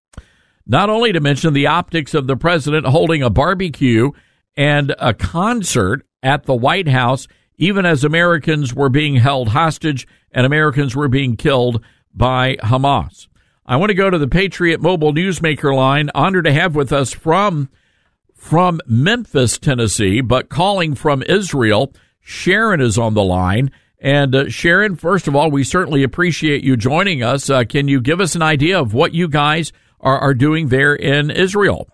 Not only to mention the optics of the president holding a barbecue and a concert at the White House, even as Americans were being held hostage and Americans were being killed by Hamas. I want to go to the Patriot Mobile Newsmaker line. Honored to have with us from from Memphis, Tennessee, but calling from Israel. Sharon is on the line. And uh, Sharon, first of all, we certainly appreciate you joining us. Uh, can you give us an idea of what you guys are, are doing there in Israel?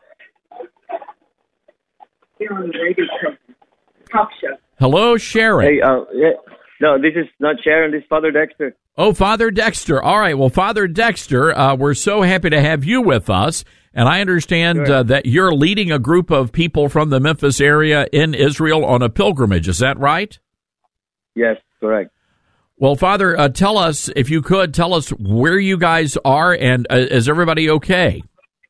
Talk show. Hello, Sharon. Hey, uh, yeah. No, this is not Sharon. This is Father Dexter. Oh, Father Dexter. All right. Well, Father Dexter, uh, we're so happy to have you with us. And I understand Sure. uh, that you're leading a group of people from the Memphis area in Israel on a pilgrimage. Is that right? Yes, correct. Well, Father, uh, tell us, if you could, tell us where you guys are, and uh, is everybody okay?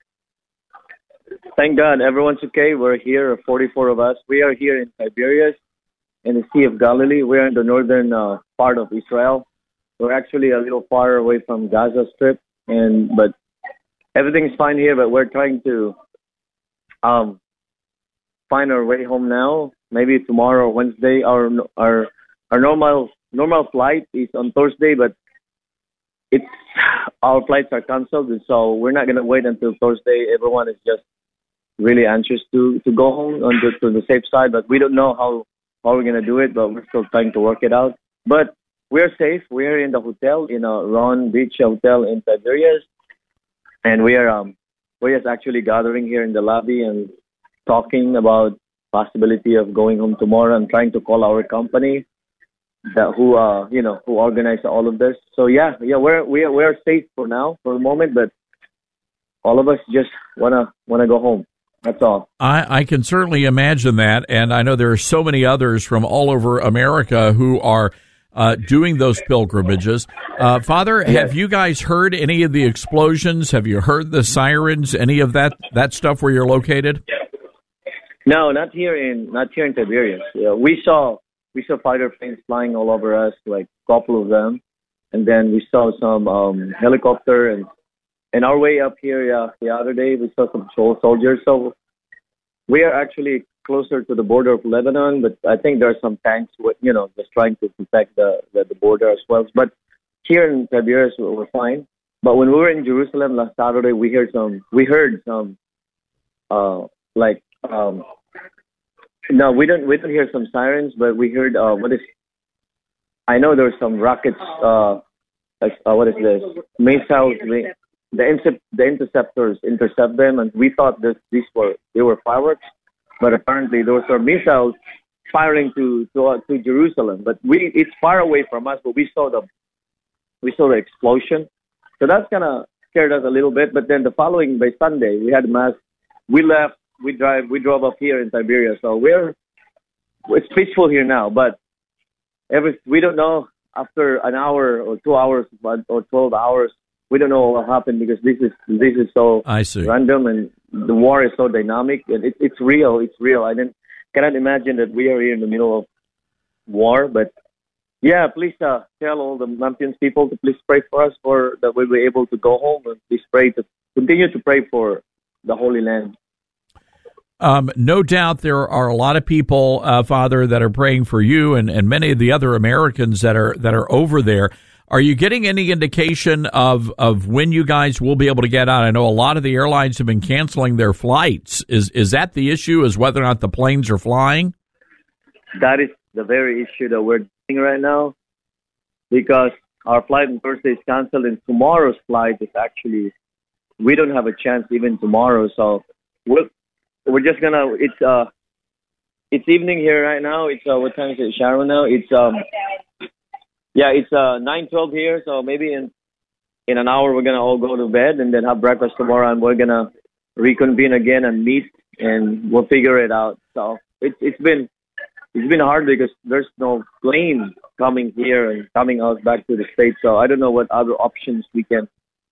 Thank God, everyone's okay. We're here, forty-four of us. We are here in Tiberias, in the Sea of Galilee. We're in the northern uh, part of Israel. We're actually a little far away from Gaza Strip, and but everything's fine here. But we're trying to um, find our way home now. Maybe tomorrow or Wednesday. Our our our normal normal flight is on Thursday, but it's our flights are canceled, and so we're not gonna wait until Thursday. Everyone is just really anxious to, to go home on the, to the safe side, but we don't know how, how we're going to do it, but we're still trying to work it out. But we're safe. We're in the hotel, in a Ron Beach Hotel in Tiberias, and we are um, we're just actually gathering here in the lobby and talking about possibility of going home tomorrow and trying to call our company that who uh you know who organized all of this. So yeah, yeah, we're we are we're safe for now, for the moment, but all of us just wanna wanna go home. That's all. I, I can certainly imagine that, and I know there are so many others from all over America who are uh, doing those pilgrimages. Uh, Father, Yes. have you guys heard any of the explosions? Have you heard the sirens? Any of that that stuff where you're located? No, not here in not here in Tiberias. Yeah, we saw we saw fighter planes flying all over us, like a couple of them, and then we saw some um, helicopter and. And our way up here, uh, the other day, we saw some sol- soldiers. So we are actually closer to the border of Lebanon, but I think there are some tanks, with, you know, just trying to protect the, the, the border as well. But here in Tiberias, we're fine. But when we were in Jerusalem last Saturday, we heard some, we heard some, uh, like, um, no, we don't, we don't hear some sirens, but we heard, uh, what is, I know there were some rockets, uh, like, uh, what is this? Missiles. The, inter- the interceptors intercept them, and we thought that these were they were fireworks, but apparently those are missiles firing to to, uh, to Jerusalem. But we it's far away from us, but we saw the we saw the explosion, so that's kind of scared us a little bit. But then the following by Sunday, we had mass. We left. We drive. We drove up here in Tiberias, so we're it's peaceful here now. But every we don't know after an hour or two hours or twelve hours. We don't know what happened because this is this is so I see. random, and the war is so dynamic, and it, it's real. It's real. I didn't cannot imagine that we are here in the middle of war. But yeah, please uh, tell all the Memphis people to please pray for us for that we'll be able to go home, and please pray to continue to pray for the Holy Land. Um, no doubt there are a lot of people, uh, Father, that are praying for you and, and many of the other Americans that are that are over there. Are you getting any indication of, of when you guys will be able to get out? I know a lot of the airlines have been canceling their flights. Is is that the issue, is whether or not the planes are flying? That is the very issue that we're doing right now, because our flight on Thursday is canceled, and tomorrow's flight is actually, we don't have a chance even tomorrow. So we're, we're just going to, it's uh, it's evening here right now. It's, uh, what time is it, Sharon, now? It's, um. Yeah, it's uh, nine twelve here, so maybe in in an hour we're going to all go to bed and then have breakfast tomorrow, and we're going to reconvene again and meet, and we'll figure it out. So it's it's been it's been hard because there's no plane coming here and coming out back to the States, so I don't know what other options we can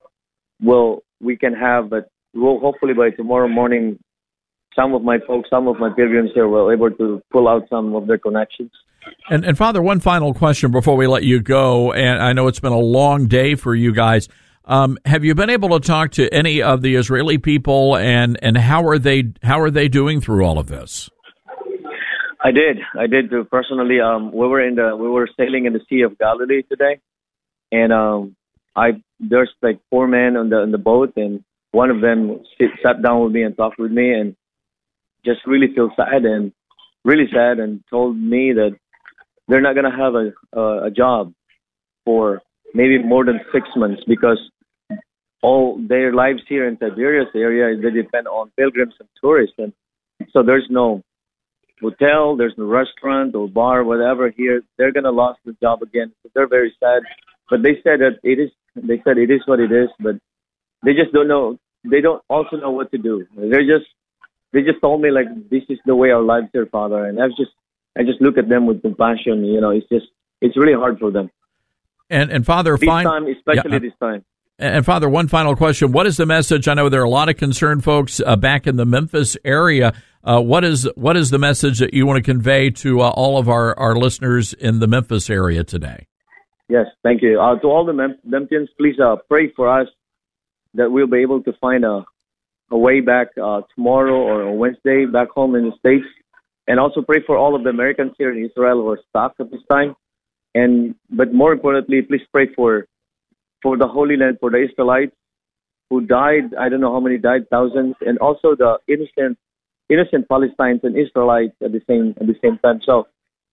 will we can have, but we'll hopefully by tomorrow morning some of my folks, some of my pilgrims here will be able to pull out some of their connections. And, and Father, one final question before we let you go, and I know it's been a long day for you guys. Um, have you been able to talk to any of the Israeli people, and, and how are they how are they doing through all of this? I did, I did too. Personally. Um, we were in the we were sailing in the Sea of Galilee today, and um, I there's like four men on the on the boat, and one of them sit, sat down with me and talked with me, and just really feel sad and really sad, and told me that they're not going to have a, a a job for maybe more than six months because all their lives here in Tiberias area, they depend on pilgrims and tourists, and so there's no hotel, there's no restaurant or bar, whatever here. They're gonna lose the job again. So they're very sad. But they said that it is. They said it is what it is. But they just don't know. They don't also know what to do. They're just. They just told me like this is the way our lives are, Father. And I just. I just look at them with compassion. You know, it's just. It's really hard for them. And and Father, this fine, time, especially yeah, this time. And Father, one final question: what is the message? I know there are a lot of concerned folks uh, back in the Memphis area. Uh, what is what is the message that you want to convey to uh, all of our, our listeners in the Memphis area today? Yes, thank you. Uh, to all the Mem- Memphians, please uh, pray for us that we'll be able to find a, a way back uh, tomorrow or on Wednesday back home in the States. And also pray for all of the Americans here in Israel who are stuck at this time. And but more importantly, please pray for for the Holy Land, for the Israelites who died. I don't know how many died, thousands, and also the innocent innocent Palestinians and Israelites at the same at the same time. So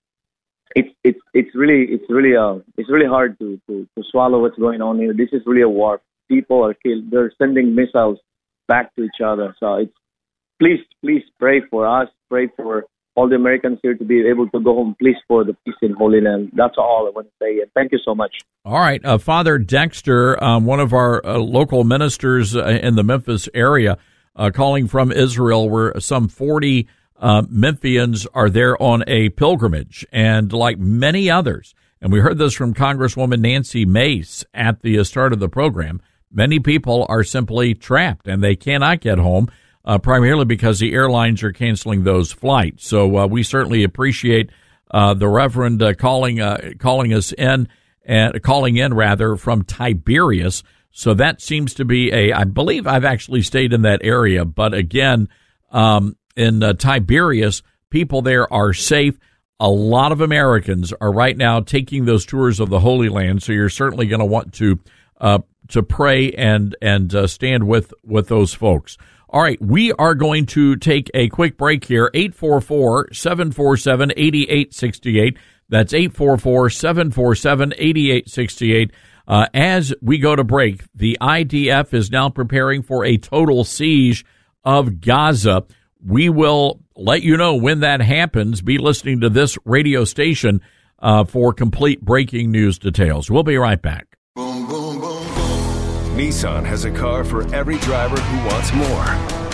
it's it's it's really it's really uh it's really hard to, to, to swallow what's going on here. This is really a war. People are killed. They're sending missiles back to each other. So it's please please pray for us. Pray for all the Americans here to be able to go home. Please, for the peace in Holy Land. That's all I want to say. And thank you so much. All right, uh, Father Dexter, um, one of our uh, local ministers uh, in the Memphis area. Uh, calling from Israel, where some forty uh, Memphians are there on a pilgrimage, and like many others, and we heard this from Congresswoman Nancy Mace at the start of the program, many people are simply trapped, and they cannot get home, uh, primarily because the airlines are canceling those flights. So uh, we certainly appreciate uh, the Reverend uh, calling uh, calling us in, and calling in rather from Tiberias. So that seems to be a, I believe I've actually stayed in that area, but again, um, in uh, Tiberias, people there are safe. A lot of Americans are right now taking those tours of the Holy Land, so you're certainly going to want to uh, to pray and and uh, stand with with those folks. All right, we are going to take a quick break here. eight four four, seven four seven, eight eight six eight. That's eight four four, seven four seven, eight eight six eight. Uh, as we go to break, the I D F is now preparing for a total siege of Gaza. We will let you know when that happens. Be listening to this radio station uh, for complete breaking news details. We'll be right back. Boom, boom, boom, boom. Nissan has a car for every driver who wants more.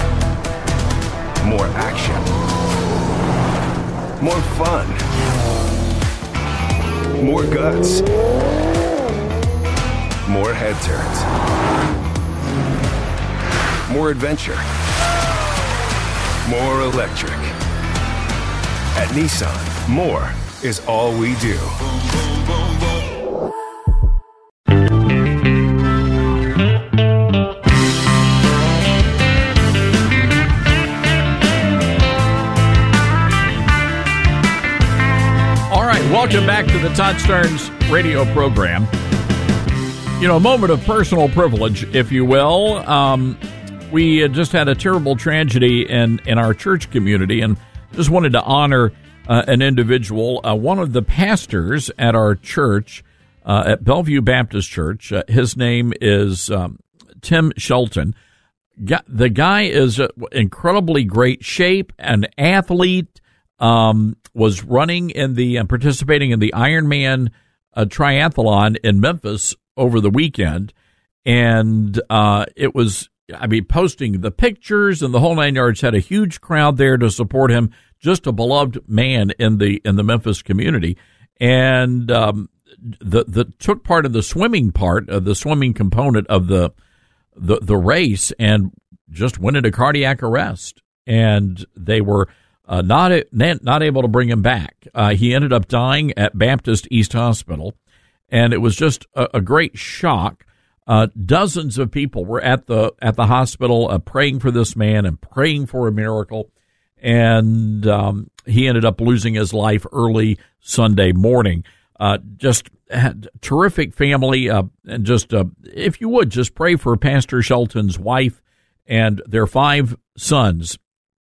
More action. More fun. More guts. More head turns. More adventure. More electric. At Nissan, more is all we do. All right, welcome back to the Todd Starnes radio program. You know, a moment of personal privilege, if you will. Um, we just had a terrible tragedy in, in our church community, and just wanted to honor uh, an individual. Uh, one of the pastors at our church, uh, at Bellevue Baptist Church, uh, his name is um, Tim Shelton. The guy is in incredibly great shape, an athlete, um, was running in the, and participating in the Ironman uh, triathlon in Memphis over the weekend, and uh, it was, I mean, posting the pictures and the whole nine yards. Had a huge crowd there to support him. Just a beloved man in the in the Memphis community, and um, the the took part in the swimming part of the swimming component of the the the race, and just went into cardiac arrest, and they were uh, not not able to bring him back. Uh, he ended up dying at Baptist East Hospital. And it was just a, a great shock. Uh, dozens of people were at the at the hospital uh, praying for this man and praying for a miracle. And um, he ended up losing his life early Sunday morning. Uh, just had terrific family. Uh, and just, uh, if you would, just pray for Pastor Shelton's wife and their five sons.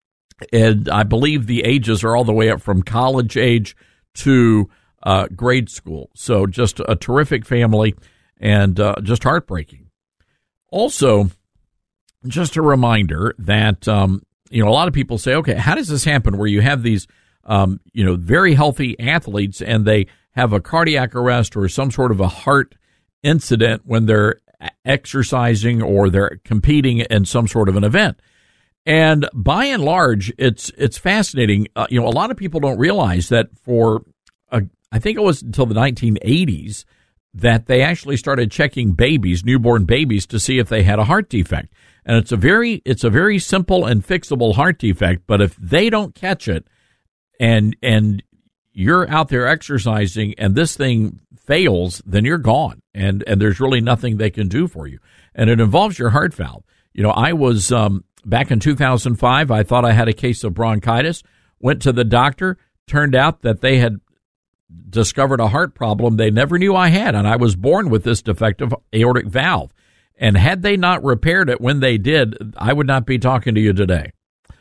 And I believe the ages are all the way up from college age to uh, grade school. So just a terrific family and uh, just heartbreaking. Also, just a reminder that, um, you know, a lot of people say, okay, how does this happen where you have these, um, you know, very healthy athletes and they have a cardiac arrest or some sort of a heart incident when they're exercising or they're competing in some sort of an event? And by and large, it's it's fascinating. Uh, you know, a lot of people don't realize that for, a, I think it was until the nineteen eighties, that they actually started checking babies, newborn babies, to see if they had a heart defect. And it's a very it's a very simple and fixable heart defect. But if they don't catch it, and and you're out there exercising, and this thing fails, then you're gone, and and there's really nothing they can do for you. And it involves your heart valve. You know, I was um, back in two thousand five. I thought I had a case of bronchitis. Went to the doctor. Turned out that they had discovered a heart problem they never knew I had, and I was born with this defective aortic valve. And had they not repaired it when they did, I would not be talking to you today.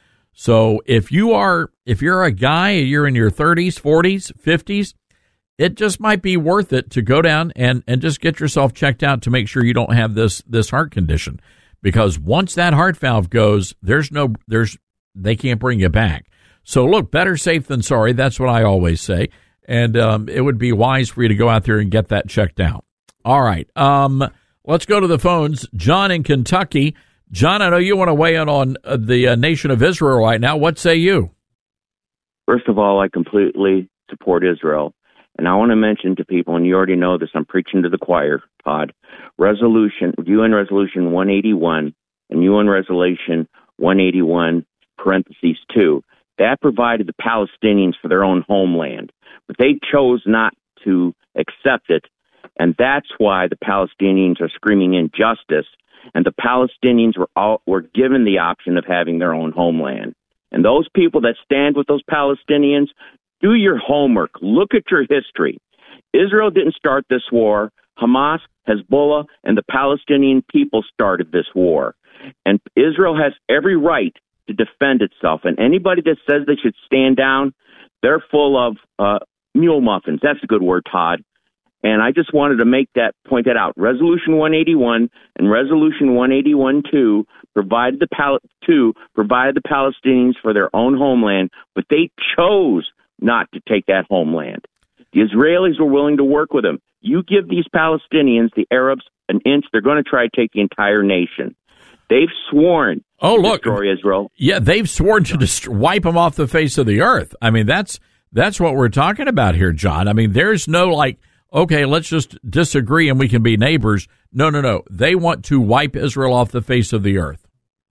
So if you are, if you're a guy, you're in your thirties, forties, fifties, it just might be worth it to go down and, and just get yourself checked out to make sure you don't have this, this heart condition. Because once that heart valve goes, there's no, there's, they can't bring you back. So look, better safe than sorry. That's what I always say. And um, it would be wise for you to go out there and get that checked out. All right. Um, let's go to the phones. John in Kentucky. John, I know you want to weigh in on uh, the uh, nation of Israel right now. What say you? First of all, I completely support Israel. And I want to mention to people, and you already know this, I'm preaching to the choir, Todd, resolution, U N Resolution one eighty-one and U N Resolution one eighty-one, parentheses two, that provided the Palestinians for their own homeland. But they chose not to accept it, and that's why the Palestinians are screaming injustice, and the Palestinians were all, were given the option of having their own homeland. And those people that stand with those Palestinians, do your homework. Look at your history. Israel didn't start this war. Hamas, Hezbollah, and the Palestinian people started this war. And Israel has every right to defend itself. And anybody that says they should stand down, they're full of uh, mule muffins. That's a good word, Todd. And I just wanted to make that, point that out. Resolution one eighty-one and Resolution one eighty-one two provided the Pal- two provided the Palestinians for their own homeland, but they chose not to take that homeland. The Israelis were willing to work with them. You give these Palestinians, the Arabs, an inch, they're going to try to take the entire nation. They've sworn oh, to look, destroy Israel. Yeah, they've sworn to dest- wipe them off the face of the earth. I mean, that's that's what we're talking about here, John. I mean, there's no like, okay, let's just disagree and we can be neighbors. No, no, no. They want to wipe Israel off the face of the earth.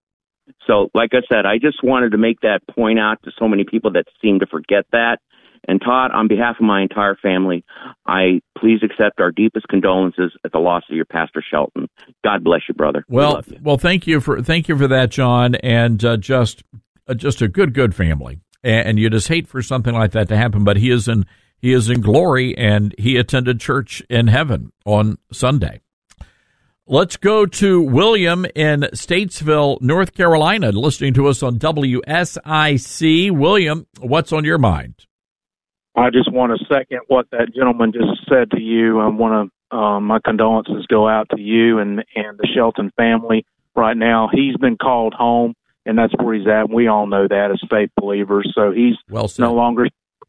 So, like I said, I just wanted to make that point out to so many people that seem to forget that. And Todd, on behalf of my entire family, I please accept our deepest condolences at the loss of your Pastor Shelton. God bless you, brother. Well, we you. well, thank you for thank you for that, John, and uh, just uh, just a good good family. And, and you just hate for something like that to happen, but he is in he is in glory, and he attended church in heaven on Sunday. Let's go to William in Statesville, North Carolina, listening to us on W S I C. William, what's on your mind? I just want to second what that gentleman just said to you. I want to, um, my condolences go out to you and, and the Shelton family right now. He's been called home, and that's where he's at. We all know that as faith believers. So he's well said. No longer.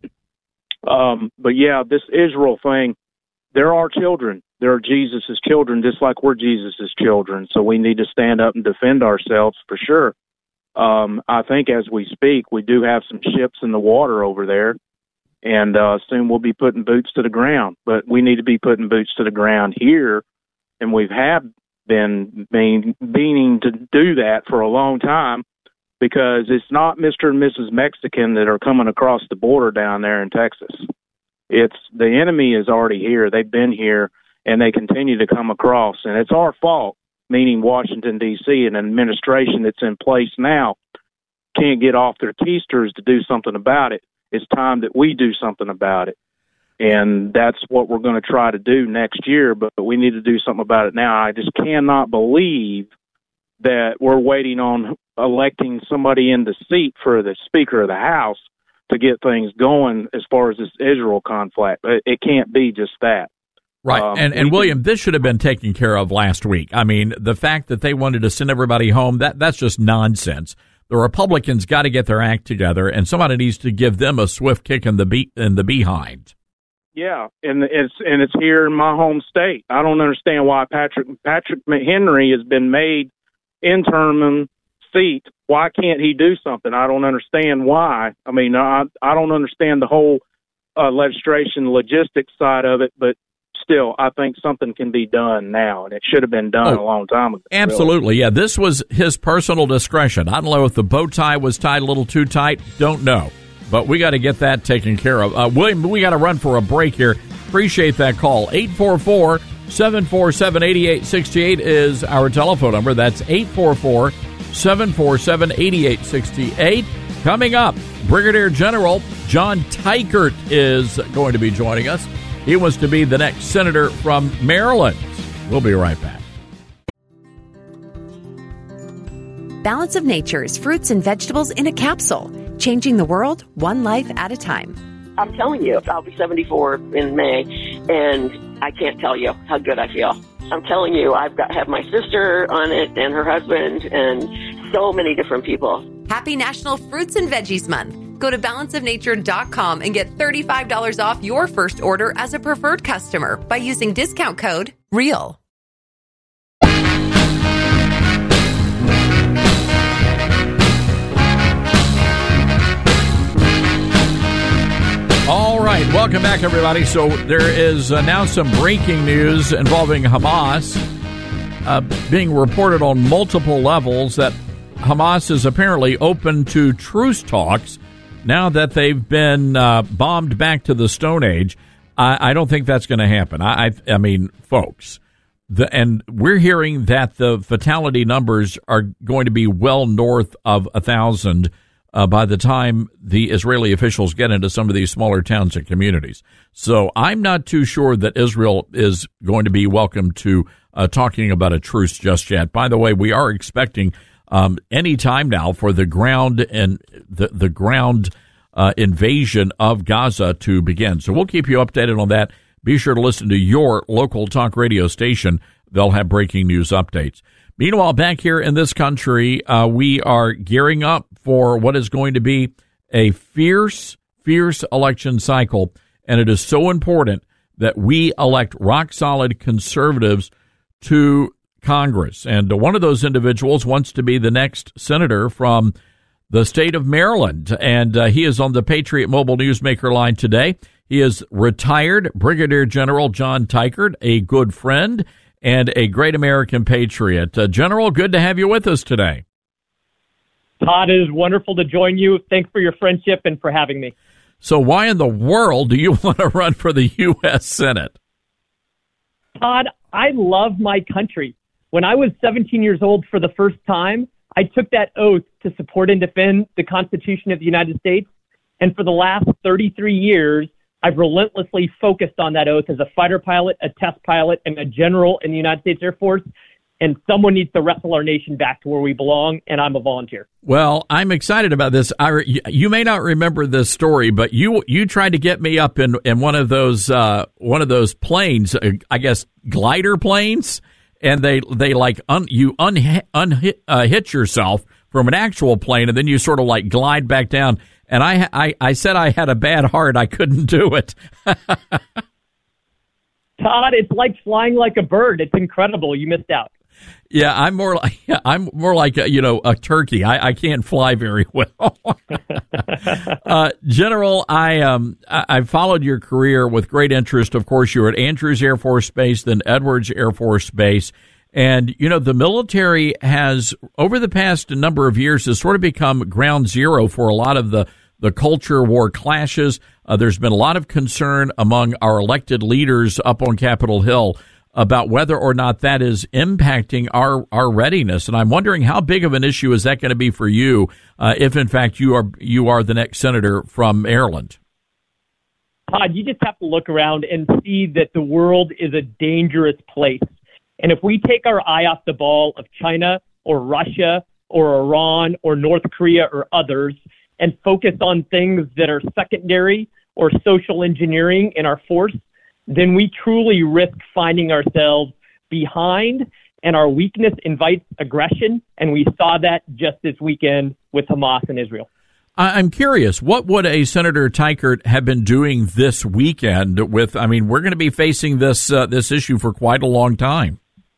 Um, but yeah, this Israel thing, there are children. There are Jesus' children, just like we're Jesus' children. So we need to stand up and defend ourselves for sure. Um, I think as we speak, we do have some ships in the water over there. And uh, soon we'll be putting boots to the ground. But we need to be putting boots to the ground here, and we've have been mean, meaning to do that for a long time, because it's not Mister and Missus Mexican that are coming across the border down there in Texas. It's the enemy is already here. They've been here, and they continue to come across. And it's our fault, meaning Washington, D C, and an administration that's in place now can't get off their keisters to do something about it. It's time that we do something about it. And that's what we're going to try to do next year, but we need to do something about it now. I just cannot believe that we're waiting on electing somebody in the seat for the Speaker of the House to get things going as far as this Israel conflict. It, it can't be just that. Right. Um, and, and we William, can, this should have been taken care of last week. I mean, the fact that they wanted to send everybody home, that that's just nonsense. The Republicans got to get their act together, and somebody needs to give them a swift kick in the be- in the behind. Yeah, and it's and it's here in my home state. I don't understand why Patrick Patrick McHenry has been made interim seat. Why can't he do something? I don't understand why. I mean, I I don't understand the whole uh, legislation logistics side of it, but still, I think something can be done now, and it should have been done oh, a long time ago. Absolutely, really. Yeah. This was his personal discretion. I don't know if the bow tie was tied a little too tight. Don't know. But we got to get that taken care of. Uh, William, we got to run for a break here. Appreciate that call. eight four four, seven four seven, eight eight six eight is our telephone number. That's eight four four, seven four seven, eight eight six eight. Coming up, Brigadier General John Teichert is going to be joining us. He wants to be the next senator from Maryland. We'll be right back. Balance of Nature's fruits and vegetables in a capsule, changing the world one life at a time. I'm telling you, I'll be seventy-four in May, and I can't tell you how good I feel. I'm telling you, I've got have my sister on it and her husband and so many different people. Happy National Fruits and Veggies Month. Go to balance of nature dot com and get thirty-five dollars off your first order as a preferred customer by using discount code REAL. All right, welcome back, everybody. So there is uh, now some breaking news involving Hamas uh, being reported on multiple levels that Hamas is apparently open to truce talks now that they've been uh, bombed back to the Stone Age. I, I don't think that's going to happen. I, I, I mean, folks, the, and we're hearing that the fatality numbers are going to be well north of a thousand uh, by the time the Israeli officials get into some of these smaller towns and communities. So I'm not too sure that Israel is going to be welcome to uh, talking about a truce just yet. By the way, we are expecting Um, any time now for the ground and the, the ground uh, invasion of Gaza to begin. So we'll keep you updated on that. Be sure to listen to your local talk radio station. They'll have breaking news updates. Meanwhile, back here in this country, uh, we are gearing up for what is going to be a fierce, fierce election cycle. And it is so important that we elect rock-solid conservatives to Congress. And one of those individuals wants to be the next senator from the state of Maryland. And uh, he is on the Patriot Mobile Newsmaker line today. He is retired Brigadier General John Teichert, a good friend and a great American patriot. Uh, General, good to have you with us today. Todd, it is wonderful to join you. Thanks for your friendship and for having me. So why in the world do you want to run for the U S Senate? Todd, I love my country. When I was seventeen years old for the first time, I took that oath to support and defend the Constitution of the United States. And for the last thirty-three years, I've relentlessly focused on that oath as a fighter pilot, a test pilot, and a general in the United States Air Force. And someone needs to wrestle our nation back to where we belong, and I'm a volunteer. Well, I'm excited about this. I, you may not remember this story, but you you tried to get me up in, in one of those uh, one of those planes, uh, I guess glider planes, and they they like un, you unhitch un, uh, hitch yourself from an actual plane, and then you sort of like glide back down. And I I, I said I had a bad heart; I couldn't do it. Todd, it's like flying like a bird. It's incredible. You missed out. Yeah, I'm more like I'm more like a, you know a turkey. I, I can't fly very well. uh, General, I um I, I followed your career with great interest. Of course, you were at Andrews Air Force Base, then Edwards Air Force Base, and you know the military has over the past number of years has sort of become ground zero for a lot of the the culture war clashes. Uh, there's been a lot of concern among our elected leaders up on Capitol Hill about whether or not that is impacting our, our readiness. And I'm wondering how big of an issue is that going to be for you uh, if, in fact, you are you are the next senator from Maryland? Todd, you just have to look around and see that the world is a dangerous place. And if we take our eye off the ball of China, or Russia or Iran or North Korea or others and focus on things that are secondary or social engineering in our force, then we truly risk finding ourselves behind, and our weakness invites aggression, and we saw that just this weekend with Hamas and Israel. I'm curious, what would a Senator Teichert have been doing this weekend with, I mean, we're going to be facing this uh, this issue for quite a long time.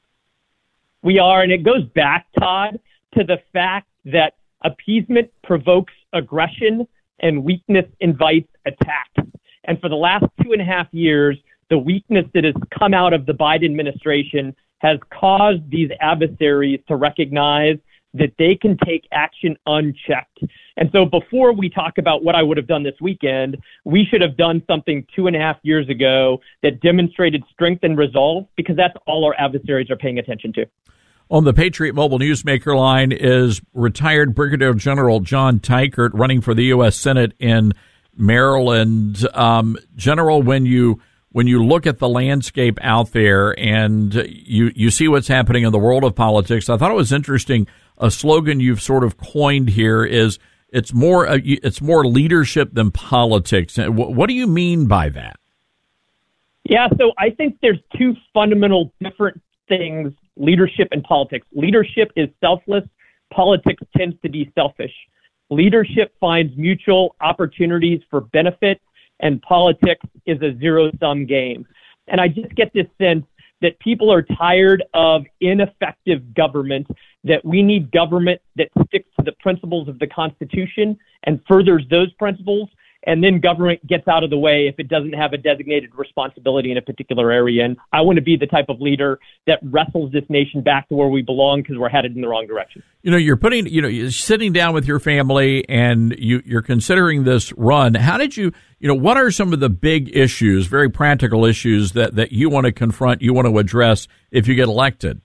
We are, and it goes back, Todd, to the fact that appeasement provokes aggression and weakness invites attack. And for the last two and a half years, the weakness that has come out of the Biden administration has caused these adversaries to recognize that they can take action unchecked. And so before we talk about what I would have done this weekend, we should have done something two and a half years ago that demonstrated strength and resolve, because that's all our adversaries are paying attention to. On the Patriot Mobile Newsmaker line is retired Brigadier General John Teichert, running for the U S Senate in Maryland. Um, General, when you when you look at the landscape out there and you you see what's happening in the world of politics, I thought it was interesting. A slogan you've sort of coined here is it's more uh, it's more leadership than politics. What, what do you mean by that? Yeah, so I think there's two fundamental different things: leadership and politics. Leadership is selfless. Politics tends to be selfish. Leadership finds mutual opportunities for benefit, and politics is a zero-sum game. And I just get this sense that people are tired of ineffective government, that we need government that sticks to the principles of the Constitution and furthers those principles, and then government gets out of the way if it doesn't have a designated responsibility in a particular area. And I want to be the type of leader that wrestles this nation back to where we belong, because we're headed in the wrong direction. You know, you're putting, you know, you're sitting down with your family and you, you're considering this run. How did you, you know, what are some of the big issues, very practical issues that, that you want to confront, you want to address if you get elected?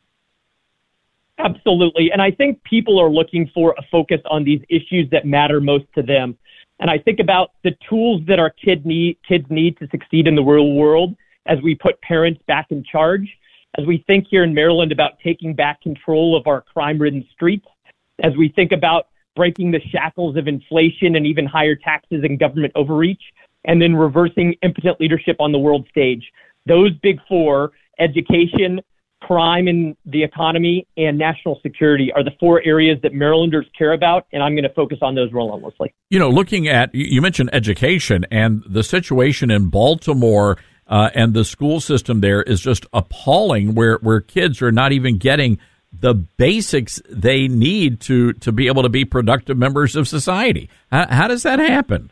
Absolutely. And I think people are looking for a focus on these issues that matter most to them. And I think about the tools that our kid need, kids need to succeed in the real world as we put parents back in charge, as we think here in Maryland about taking back control of our crime-ridden streets, as we think about breaking the shackles of inflation and even higher taxes and government overreach, and then reversing impotent leadership on the world stage. Those big four, education, crime in the economy, and national security, are the four areas that Marylanders care about, and I'm going to focus on those relentlessly. You know, looking at, you mentioned education, and the situation in Baltimore uh, and the school system there is just appalling, where, where kids are not even getting the basics they need to, to be able to be productive members of society. How, how does that happen?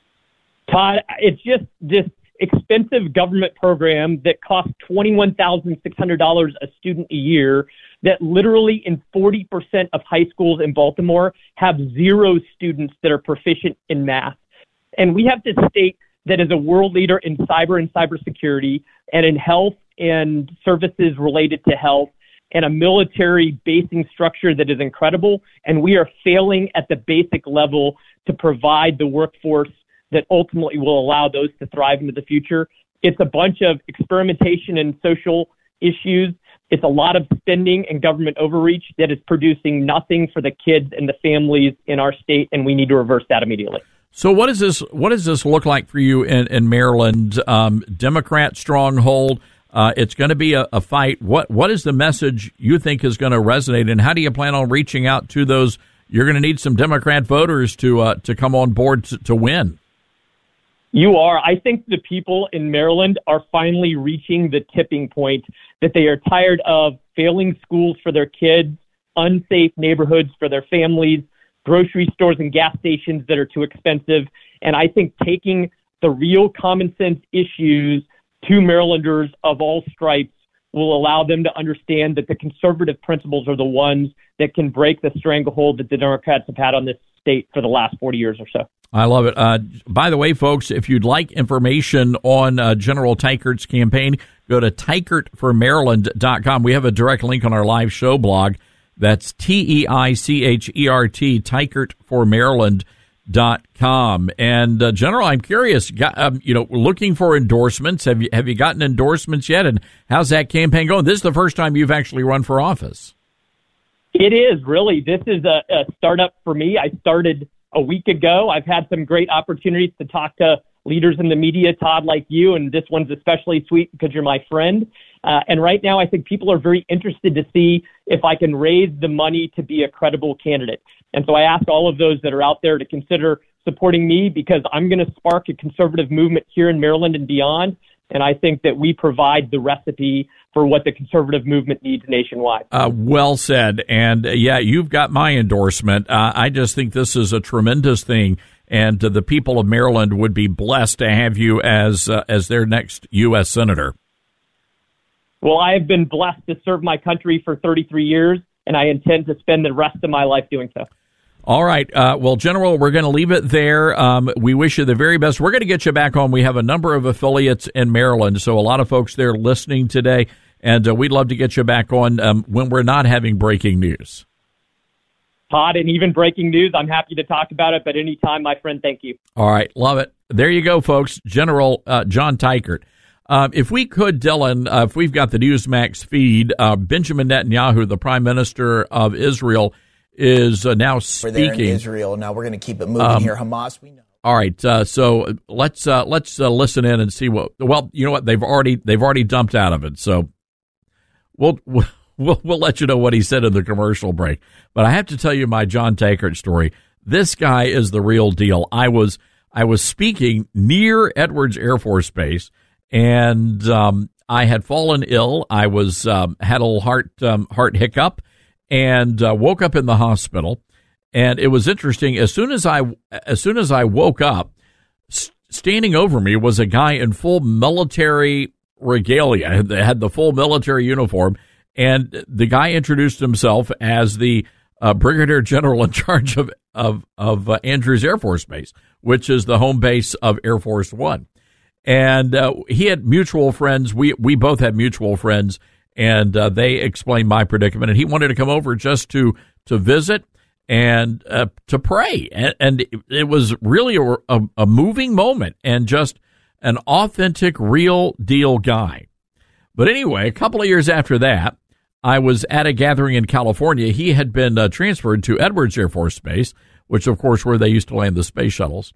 Todd, it's just this expensive government program that costs twenty-one thousand six hundred dollars a student a year, that literally in forty percent of high schools in Baltimore have zero students that are proficient in math. And we have this state that is a world leader in cyber and cybersecurity, and in health and services related to health, and a military basing structure that is incredible. And we are failing at the basic level to provide the workforce that ultimately will allow those to thrive into the future. It's a bunch of experimentation and social issues. It's a lot of spending and government overreach that is producing nothing for the kids and the families in our state, and we need to reverse that immediately. So what does this what does this look like for you in, in Maryland? Um, Democrat stronghold. Uh, it's going to be a, a fight. What what is the message you think is going to resonate, and how do you plan on reaching out to those? You're going to need some Democrat voters to uh, to come on board to, to win. You are. I think the people in Maryland are finally reaching the tipping point that they are tired of failing schools for their kids, unsafe neighborhoods for their families, grocery stores and gas stations that are too expensive. And I think taking the real common sense issues to Marylanders of all stripes will allow them to understand that the conservative principles are the ones that can break the stranglehold that the Democrats have had on this state for the last forty years or so. I love it. Uh, by the way, folks, if you'd like information on uh, General Teichert's campaign, go to Teichert for Maryland dot com. We have a direct link on our live show blog. That's T E I C H E R T, Teichert for Maryland dot com. And uh, General, I'm curious, got, um, you know, looking for endorsements. Have you have you gotten endorsements yet? And how's that campaign going? This is the first time you've actually run for office. It is, really. This is a, a startup for me. I started a week ago. I've had some great opportunities to talk to leaders in the media, Todd, like you, and this one's especially sweet because you're my friend. Uh, and right now, I think people are very interested to see if I can raise the money to be a credible candidate. And so I ask all of those that are out there to consider supporting me because I'm going to spark a conservative movement here in Maryland and beyond. And I think that we provide the recipe for what the conservative movement needs nationwide. Uh, well said. And uh, yeah, you've got my endorsement. Uh, I just think this is a tremendous thing. And uh, the people of Maryland would be blessed to have you as uh, as their next U S Senator. Well, I have been blessed to serve my country for thirty-three years, and I intend to spend the rest of my life doing so. All right. Uh, well, General, we're going to leave it there. Um, we wish you the very best. We're going to get you back on. We have a number of affiliates in Maryland, so a lot of folks there listening today, and uh, we'd love to get you back on um, when we're not having breaking news. Todd, and even breaking news, I'm happy to talk about it, but anytime, my friend, thank you. All right. Love it. There you go, folks. General uh, John Teichert. Um, if we could, Dylan, uh, if we've got the Newsmax feed, uh, Benjamin Netanyahu, the Prime Minister of Israel, is uh, now speaking. We're there in Israel. Now we're going to keep it moving um, here. Hamas, we know. All right, uh, so let's uh, let's uh, listen in and see what. Well, you know what? They've already they've already dumped out of it. So we'll we'll we'll let you know what he said in the commercial break. But I have to tell you my John Teichert story. This guy is the real deal. I was I was speaking near Edwards Air Force Base, and um, I had fallen ill. I was um, had a little heart um, heart hiccup. And uh, woke up in the hospital, and it was interesting. As soon as I, as soon as I woke up, st- standing over me was a guy in full military regalia. They had the full military uniform, and the guy introduced himself as the uh, Brigadier General in charge of of of uh, Andrews Air Force Base, which is the home base of Air Force One. And uh, he had mutual friends. We we both had mutual friends. And uh, they explained my predicament, and he wanted to come over just to to visit and uh, to pray. And, and it was really a, a, a moving moment and just an authentic, real deal guy. But anyway, a couple of years after that, I was at a gathering in California. He had been uh, transferred to Edwards Air Force Base, which, of course, where they used to land the space shuttles.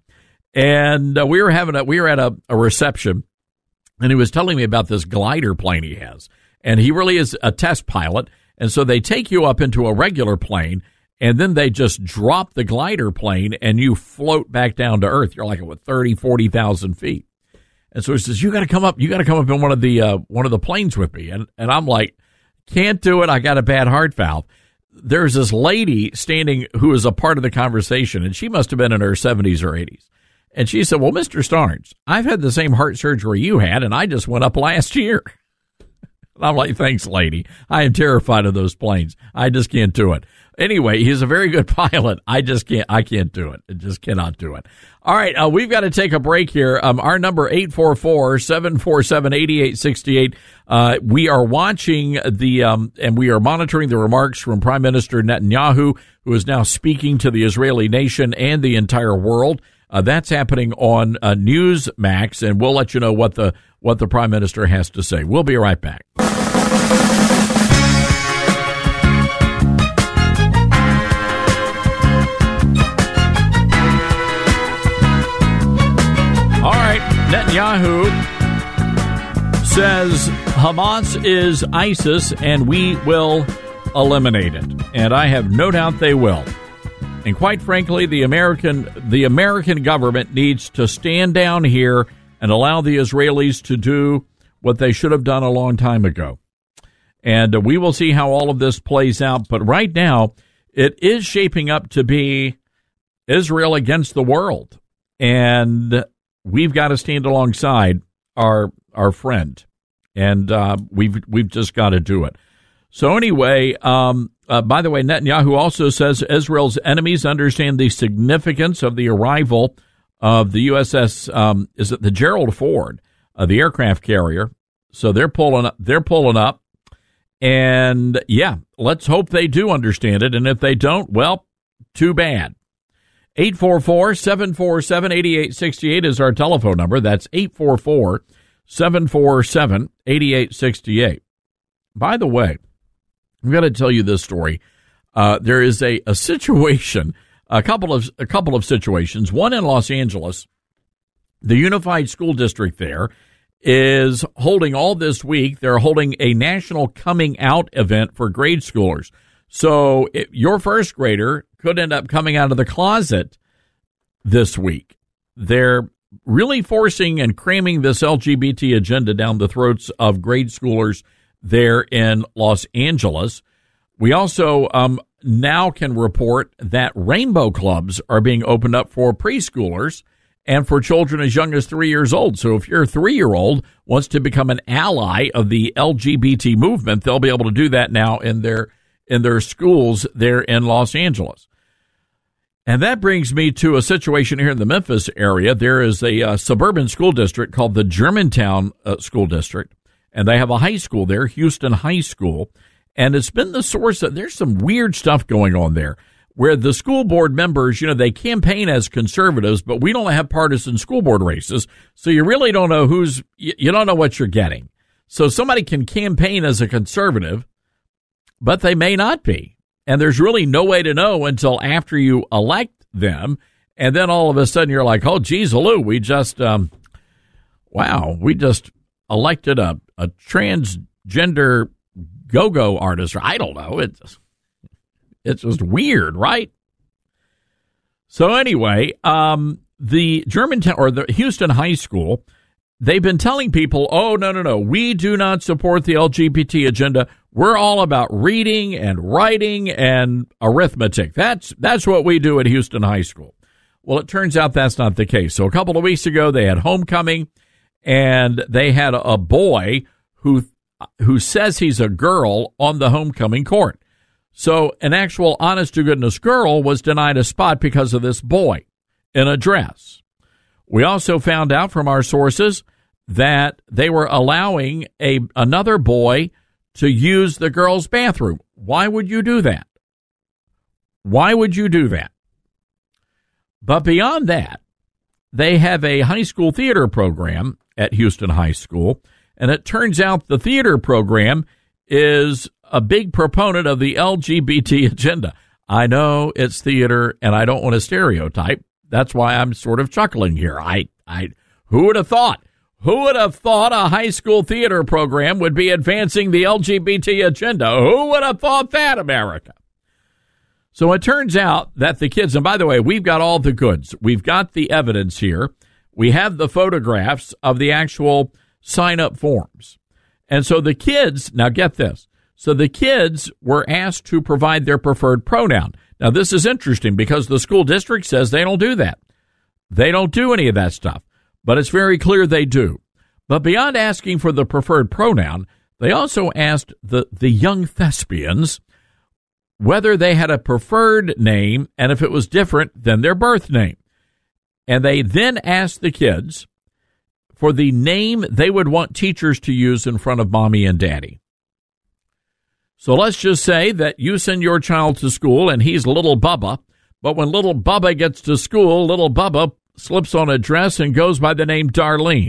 And uh, we were having a, we were at a, a reception, and he was telling me about this glider plane he has. And he really is a test pilot. And so they take you up into a regular plane, and then they just drop the glider plane, and you float back down to Earth. You're like, what, thirty, forty thousand feet. And so he says, you got to come up. You got to come up in one of the uh, one of the planes with me. And, and I'm like, can't do it. I got a bad heart valve. There's this lady standing who is a part of the conversation, and she must have been in her seventies or eighties. And she said, well, Mister Starnes, I've had the same heart surgery you had, and I just went up last year. I'm like, thanks, lady. I am terrified of those planes. I just can't do it. Anyway, he's a very good pilot. I just can't, I can't do it. I just cannot do it. All right. Uh, we've got to take a break here. Um, our number eight four four, seven four seven, eight eight six eight. Uh, we are watching the, um, and we are monitoring the remarks from Prime Minister Netanyahu, who is now speaking to the Israeli nation and the entire world. Uh, that's happening on uh, Newsmax, and we'll let you know what the what the Prime Minister has to say. We'll be right back. All right, Netanyahu says Hamas is ISIS, and we will eliminate it. And I have no doubt they will. And quite frankly, the American the American government needs to stand down here and allow the Israelis to do what they should have done a long time ago. And uh, we will see how all of this plays out. But right now, it is shaping up to be Israel against the world. And we've got to stand alongside our our friend. And uh, we've we've just got to do it. So anyway, um, uh, by the way, Netanyahu also says Israel's enemies understand the significance of the arrival of the U S S, um, is it the Gerald Ford, uh, the aircraft carrier. So they're pulling up, they're pulling up. And yeah, let's hope they do understand it. And if they don't, well, too bad. eight four four, seven four seven, eight eight six eight is our telephone number. That's eight four four, seven four seven, eight eight six eight. By the way, I'm going to tell you this story. Uh, there is a, a situation, a couple of a couple of situations. One in Los Angeles, the Unified School District there is holding all this week. They're holding a national coming out event for grade schoolers. So it, your first grader could end up coming out of the closet this week. They're really forcing and cramming this L G B T agenda down the throats of grade schoolers there in Los Angeles. We also um, now can report that rainbow clubs are being opened up for preschoolers and for children as young as three years old. So if your three-year-old wants to become an ally of the L G B T movement, they'll be able to do that now in their in their schools there in Los Angeles. And that brings me to a situation here in the Memphis area. There is a uh, suburban school district called the Germantown uh, School District, and they have a high school there, Houston High School, and it's been the source of, there's some weird stuff going on there, where the school board members, you know, they campaign as conservatives, but we don't have partisan school board races, so you really don't know who's, you don't know what you're getting. So somebody can campaign as a conservative, but they may not be. And there's really no way to know until after you elect them. And then all of a sudden you're like, oh, geez, Lou, we just, um, wow, we just elected a, a transgender go-go artist. Or I don't know. It's, it's just weird, right? So anyway, um, the Germantown or the Houston High School, they've been telling people, oh, no, no, no, we do not support the L G B T agenda. We're all about reading and writing and arithmetic. That's that's what we do at Houston High School. Well, it turns out that's not the case. So a couple of weeks ago, they had homecoming, and they had a boy who who says he's a girl on the homecoming court. So an actual honest-to-goodness girl was denied a spot because of this boy in a dress. We also found out from our sources that they were allowing a another boy to use the girls' bathroom. Why would you do that? Why would you do that? But beyond that, they have a high school theater program at Houston High School, and it turns out the theater program is a big proponent of the L G B T agenda. I know it's theater, and I don't want to stereotype. That's why I'm sort of chuckling here. I, I, who would have thought? Who would have thought a high school theater program would be advancing the L G B T agenda? Who would have thought that, America? So it turns out that the kids, and by the way, we've got all the goods. We've got the evidence here. We have the photographs of the actual sign-up forms. And so the kids, now get this, so the kids were asked to provide their preferred pronoun. Now, this is interesting because the school district says they don't do that. They don't do any of that stuff. But it's very clear they do. But beyond asking for the preferred pronoun, they also asked the, the young thespians whether they had a preferred name and if it was different than their birth name. And they then asked the kids for the name they would want teachers to use in front of mommy and daddy. So let's just say that you send your child to school and he's little Bubba, but when little Bubba gets to school, little Bubba slips on a dress and goes by the name Darlene.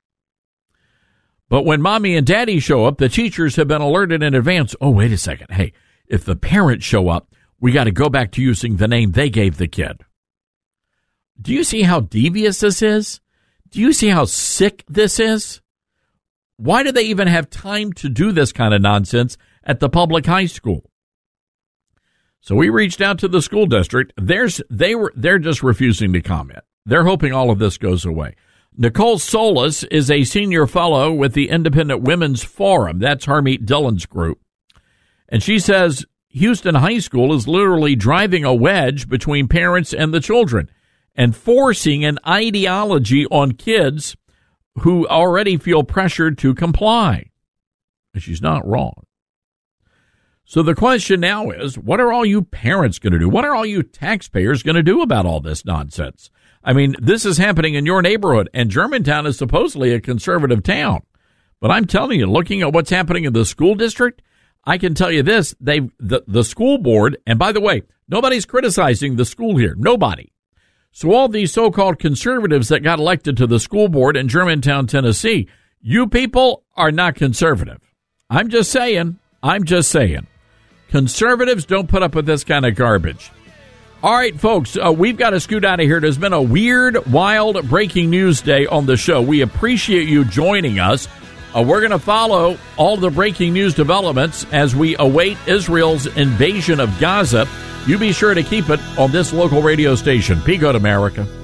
But when mommy and daddy show up, the teachers have been alerted in advance. Oh, wait a second. Hey, if the parents show up, we got to go back to using the name they gave the kid. Do you see how devious this is? Do you see how sick this is? Why do they even have time to do this kind of nonsense at the public high school? So we reached out to the school district. There's, they were, they're just refusing to comment. They're hoping all of this goes away. Nicole Solis is a senior fellow with the Independent Women's Forum. That's Harmeet Dillon's group. And she says Houston High School is literally driving a wedge between parents and the children and forcing an ideology on kids who already feel pressured to comply. And she's not wrong. So the question now is, what are all you parents going to do? What are all you taxpayers going to do about all this nonsense? I mean, this is happening in your neighborhood, and Germantown is supposedly a conservative town. But I'm telling you, looking at what's happening in the school district, I can tell you this, they the, the school board, and by the way, nobody's criticizing the school here, nobody. So all these so-called conservatives that got elected to the school board in Germantown, Tennessee, you people are not conservative. I'm just saying, I'm just saying. Conservatives don't put up with this kind of garbage. All right, folks, uh, we've got to scoot out of here. There's been a weird, wild breaking news day on the show. We appreciate you joining us. Uh, we're going to follow all the breaking news developments as we await Israel's invasion of Gaza. You be sure to keep it on this local radio station. Be good, America.